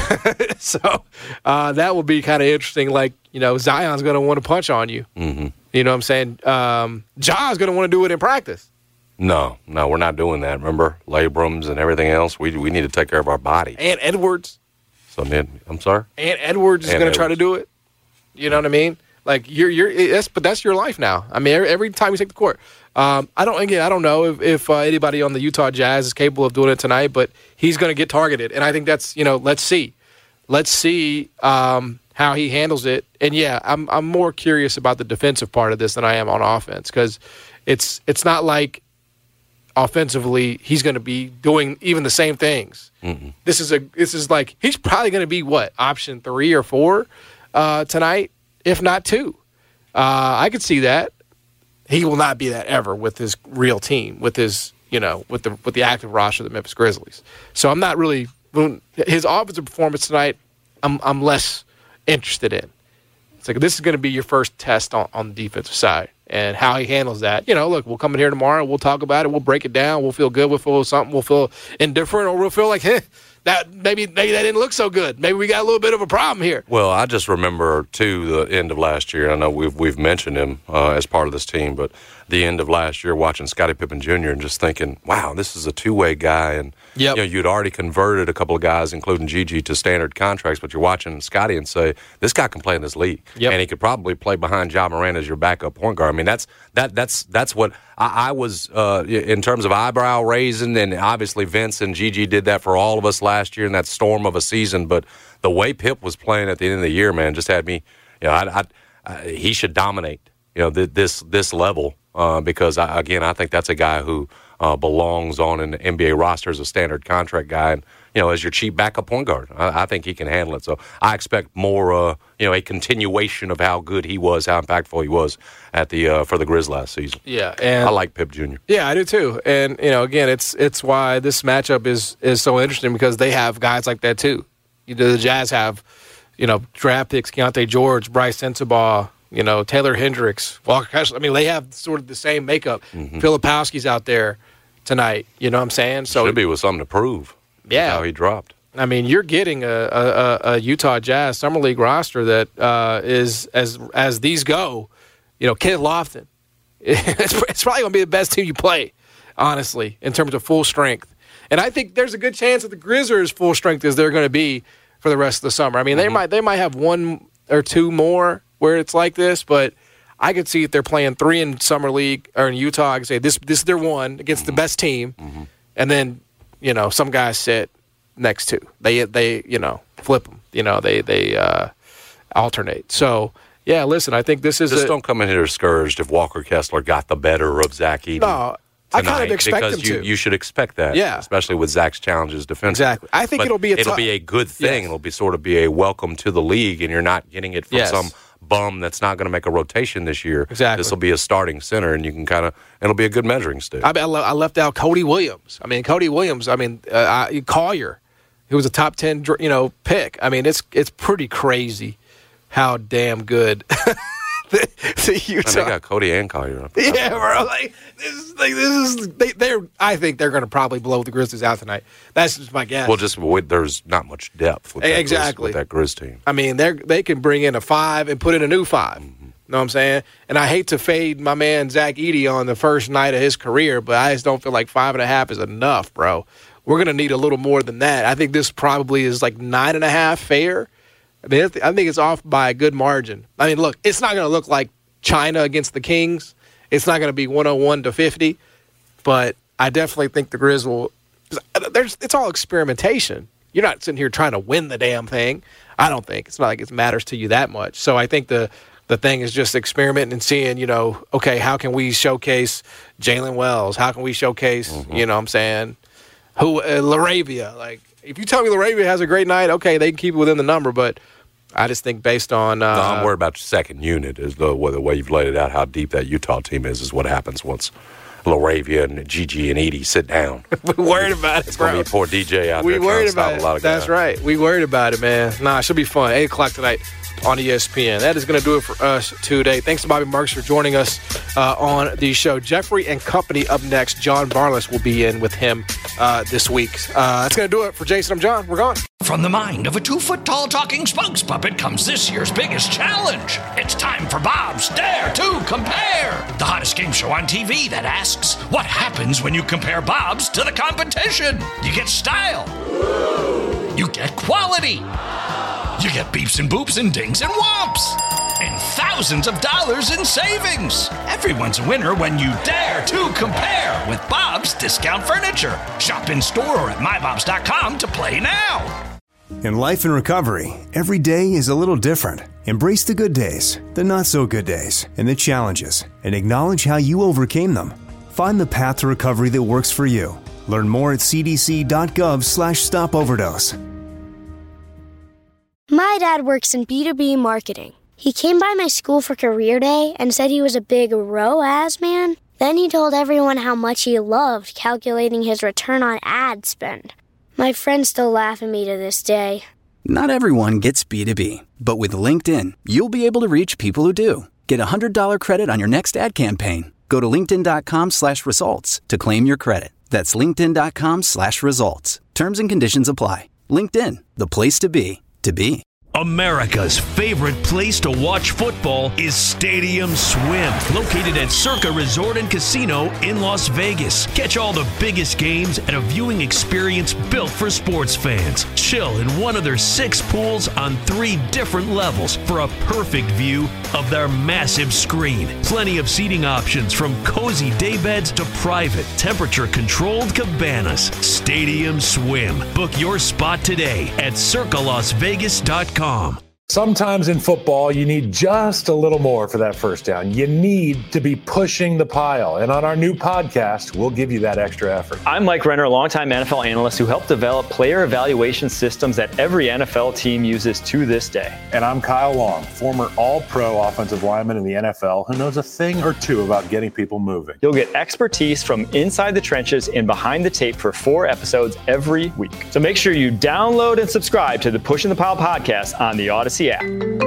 So that will be kind of interesting. Zion's going to want to punch on you. Mm-hmm. You know what I'm saying? John's going to want to do it in practice. No, we're not doing that. Remember, Labrams and everything else. We need to take care of our body. And Edwards. I'm sorry. And Edwards is going to try to do it. You know what I mean? But that's your life now. Every time you take the court. I don't know if anybody on the Utah Jazz is capable of doing it tonight, but he's going to get targeted, and I think that's let's see how he handles it. And I'm more curious about the defensive part of this than I am on offense because it's not like offensively, he's going to be doing even the same things. Mm-hmm. This is like he's probably going to be option 3 or 4 tonight, if not 2. I could see that. He will not be that ever with his real team, with his with the active roster of the Memphis Grizzlies. So I'm not really his offensive performance tonight. I'm less interested in. It's like this is going to be your first test on the defensive side and how he handles that. Look, we'll come in here tomorrow. We'll talk about it. We'll break it down. We'll feel good. We'll feel something. We'll feel indifferent, or we'll feel like, that maybe that didn't look so good. Maybe we got a little bit of a problem here. Well, I just remember, too, the end of last year. I know we've mentioned him as part of this team, but the end of last year watching Scottie Pippen Jr. and just thinking, wow, this is a two-way guy. And you'd already converted a couple of guys, including Gigi, to standard contracts, but you're watching Scottie and say, this guy can play in this league. Yep. And he could probably play behind Ja Morant as your backup point guard. I mean, that's what I was in terms of eyebrow raising, and obviously Vince and Gigi did that for all of us last year in that storm of a season. But the way Pip was playing at the end of the year, man, just had me. He should dominate. This level because I think that's a guy who belongs on an NBA roster as a standard contract guy, and as your cheap backup point guard. I think he can handle it. So I expect more, a continuation of how good he was, how impactful he was at the for the Grizz last season. Yeah, and I like Pip Jr. Yeah, I do too. And again, it's why this matchup is so interesting, because they have guys like that too. The Jazz have, draft picks, Keontae George, Bryce Sensabaugh, Taylor Hendricks, Walker Kessler. I mean, they have sort of the same makeup. Mm-hmm. Filipowski's out there tonight. You know what I'm saying? So should be with something to prove. Yeah, how he dropped. I mean, you're getting a Utah Jazz Summer League roster that is as these go. Kenneth Lofton. It's probably going to be the best team you play, honestly, in terms of full strength. And I think there's a good chance that the Grizz are as full strength as they're going to be for the rest of the summer. I mean, they might have 1 or 2 more where it's like this, but I could see if they're playing 3 in Summer League or in Utah, I could say this is their 1 against the best team, and then some guys sit next to they flip them, they alternate. So yeah, listen, I think this is just don't come in here discouraged if Walker Kessler got the better of Zach Edey. No. I kind of expect because them to. You should expect that, especially with Zach's challenges defensively. Exactly. I think it'll be a good thing. Yes. It'll be a welcome to the league, and you're not getting it from some bum that's not going to make a rotation this year. Exactly. This will be a starting center, and you can it'll be a good measuring stick. I left out Cody Williams. Collier, who was a top 10 pick. I mean, it's pretty crazy how damn good. the Utah. And they got Cody and Collier. Yeah, bro. I think they're going to probably blow the Grizzlies out tonight. That's just my guess. Well, there's not much depth with that Grizz team. I mean, they can bring in a 5 and put in a new 5. Mm-hmm. You know what I'm saying? And I hate to fade my man Zach Edey on the first night of his career, but I just don't feel like 5.5 is enough, bro. We're going to need a little more than that. I think this probably is like 9.5 fair. I mean, I think it's off by a good margin. I mean, look, it's not going to look like China against the Kings. It's not going to be 101-50, but I definitely think the Grizz will. It's all experimentation. You're not sitting here trying to win the damn thing. I don't think it's not like it matters to you that much. So I think the thing is just experimenting and seeing, okay, how can we showcase Jalen Wells? How can we showcase, what I'm saying, who LaRavia? Like, if you tell me LaRavia has a great night, okay, they can keep it within the number, but I just think based on no, I'm worried about your second unit is the way you've laid it out, how deep that Utah team is what happens once LaRavia and Gigi and Edey sit down. We're worried about it, It's going to be poor DJ out there trying to stop a lot of guys. That's right. We worried about it, man. It should be fun. 8 o'clock tonight on ESPN. That is going to do it for us today. Thanks to Bobby Marks for joining us on the show. Jeffrey and Company up next. John Barlas will be in with him this week. That's going to do it for Jason. I'm John. We're gone. From the mind of a 2-foot-tall talking spokes puppet comes this year's biggest challenge. It's time for Bob's Dare to Compare, the hottest game show on TV that asks, what happens when you compare Bob's to the competition? You get style. You get quality. You get beeps and boops and dings and whomps. And thousands of dollars in savings. Everyone's a winner when you dare to compare with Bob's Discount Furniture. Shop in store or at mybobs.com to play now. In life and recovery, every day is a little different. Embrace the good days, the not so good days, and the challenges, and acknowledge how you overcame them. Find the path to recovery that works for you. Learn more at cdc.gov/stopoverdose. My dad works in B2B marketing. He came by my school for career day and said he was a big ROAS man. Then he told everyone how much he loved calculating his return on ad spend. My friends still laugh at me to this day. Not everyone gets B2B, but with LinkedIn, you'll be able to reach people who do. Get $100 credit on your next ad campaign. Go to linkedin.com/results to claim your credit. That's linkedin.com/results. Terms and conditions apply. LinkedIn, the place to be, to be. America's favorite place to watch football is Stadium Swim, located at Circa Resort and Casino in Las Vegas. Catch all the biggest games at a viewing experience built for sports fans. Chill in one of their 6 pools on 3 different levels for a perfect view of their massive screen. Plenty of seating options from cozy daybeds to private, temperature-controlled cabanas. Stadium Swim. Book your spot today at circalasvegas.com. Sometimes in football, you need just a little more for that first down. You need to be pushing the pile. And on our new podcast, we'll give you that extra effort. I'm Mike Renner, a longtime NFL analyst who helped develop player evaluation systems that every NFL team uses to this day. And I'm Kyle Long, former all-pro offensive lineman in the NFL who knows a thing or two about getting people moving. You'll get expertise from inside the trenches and behind the tape for 4 episodes every week. So make sure you download and subscribe to the Pushing the Pile podcast on the Odyssey app.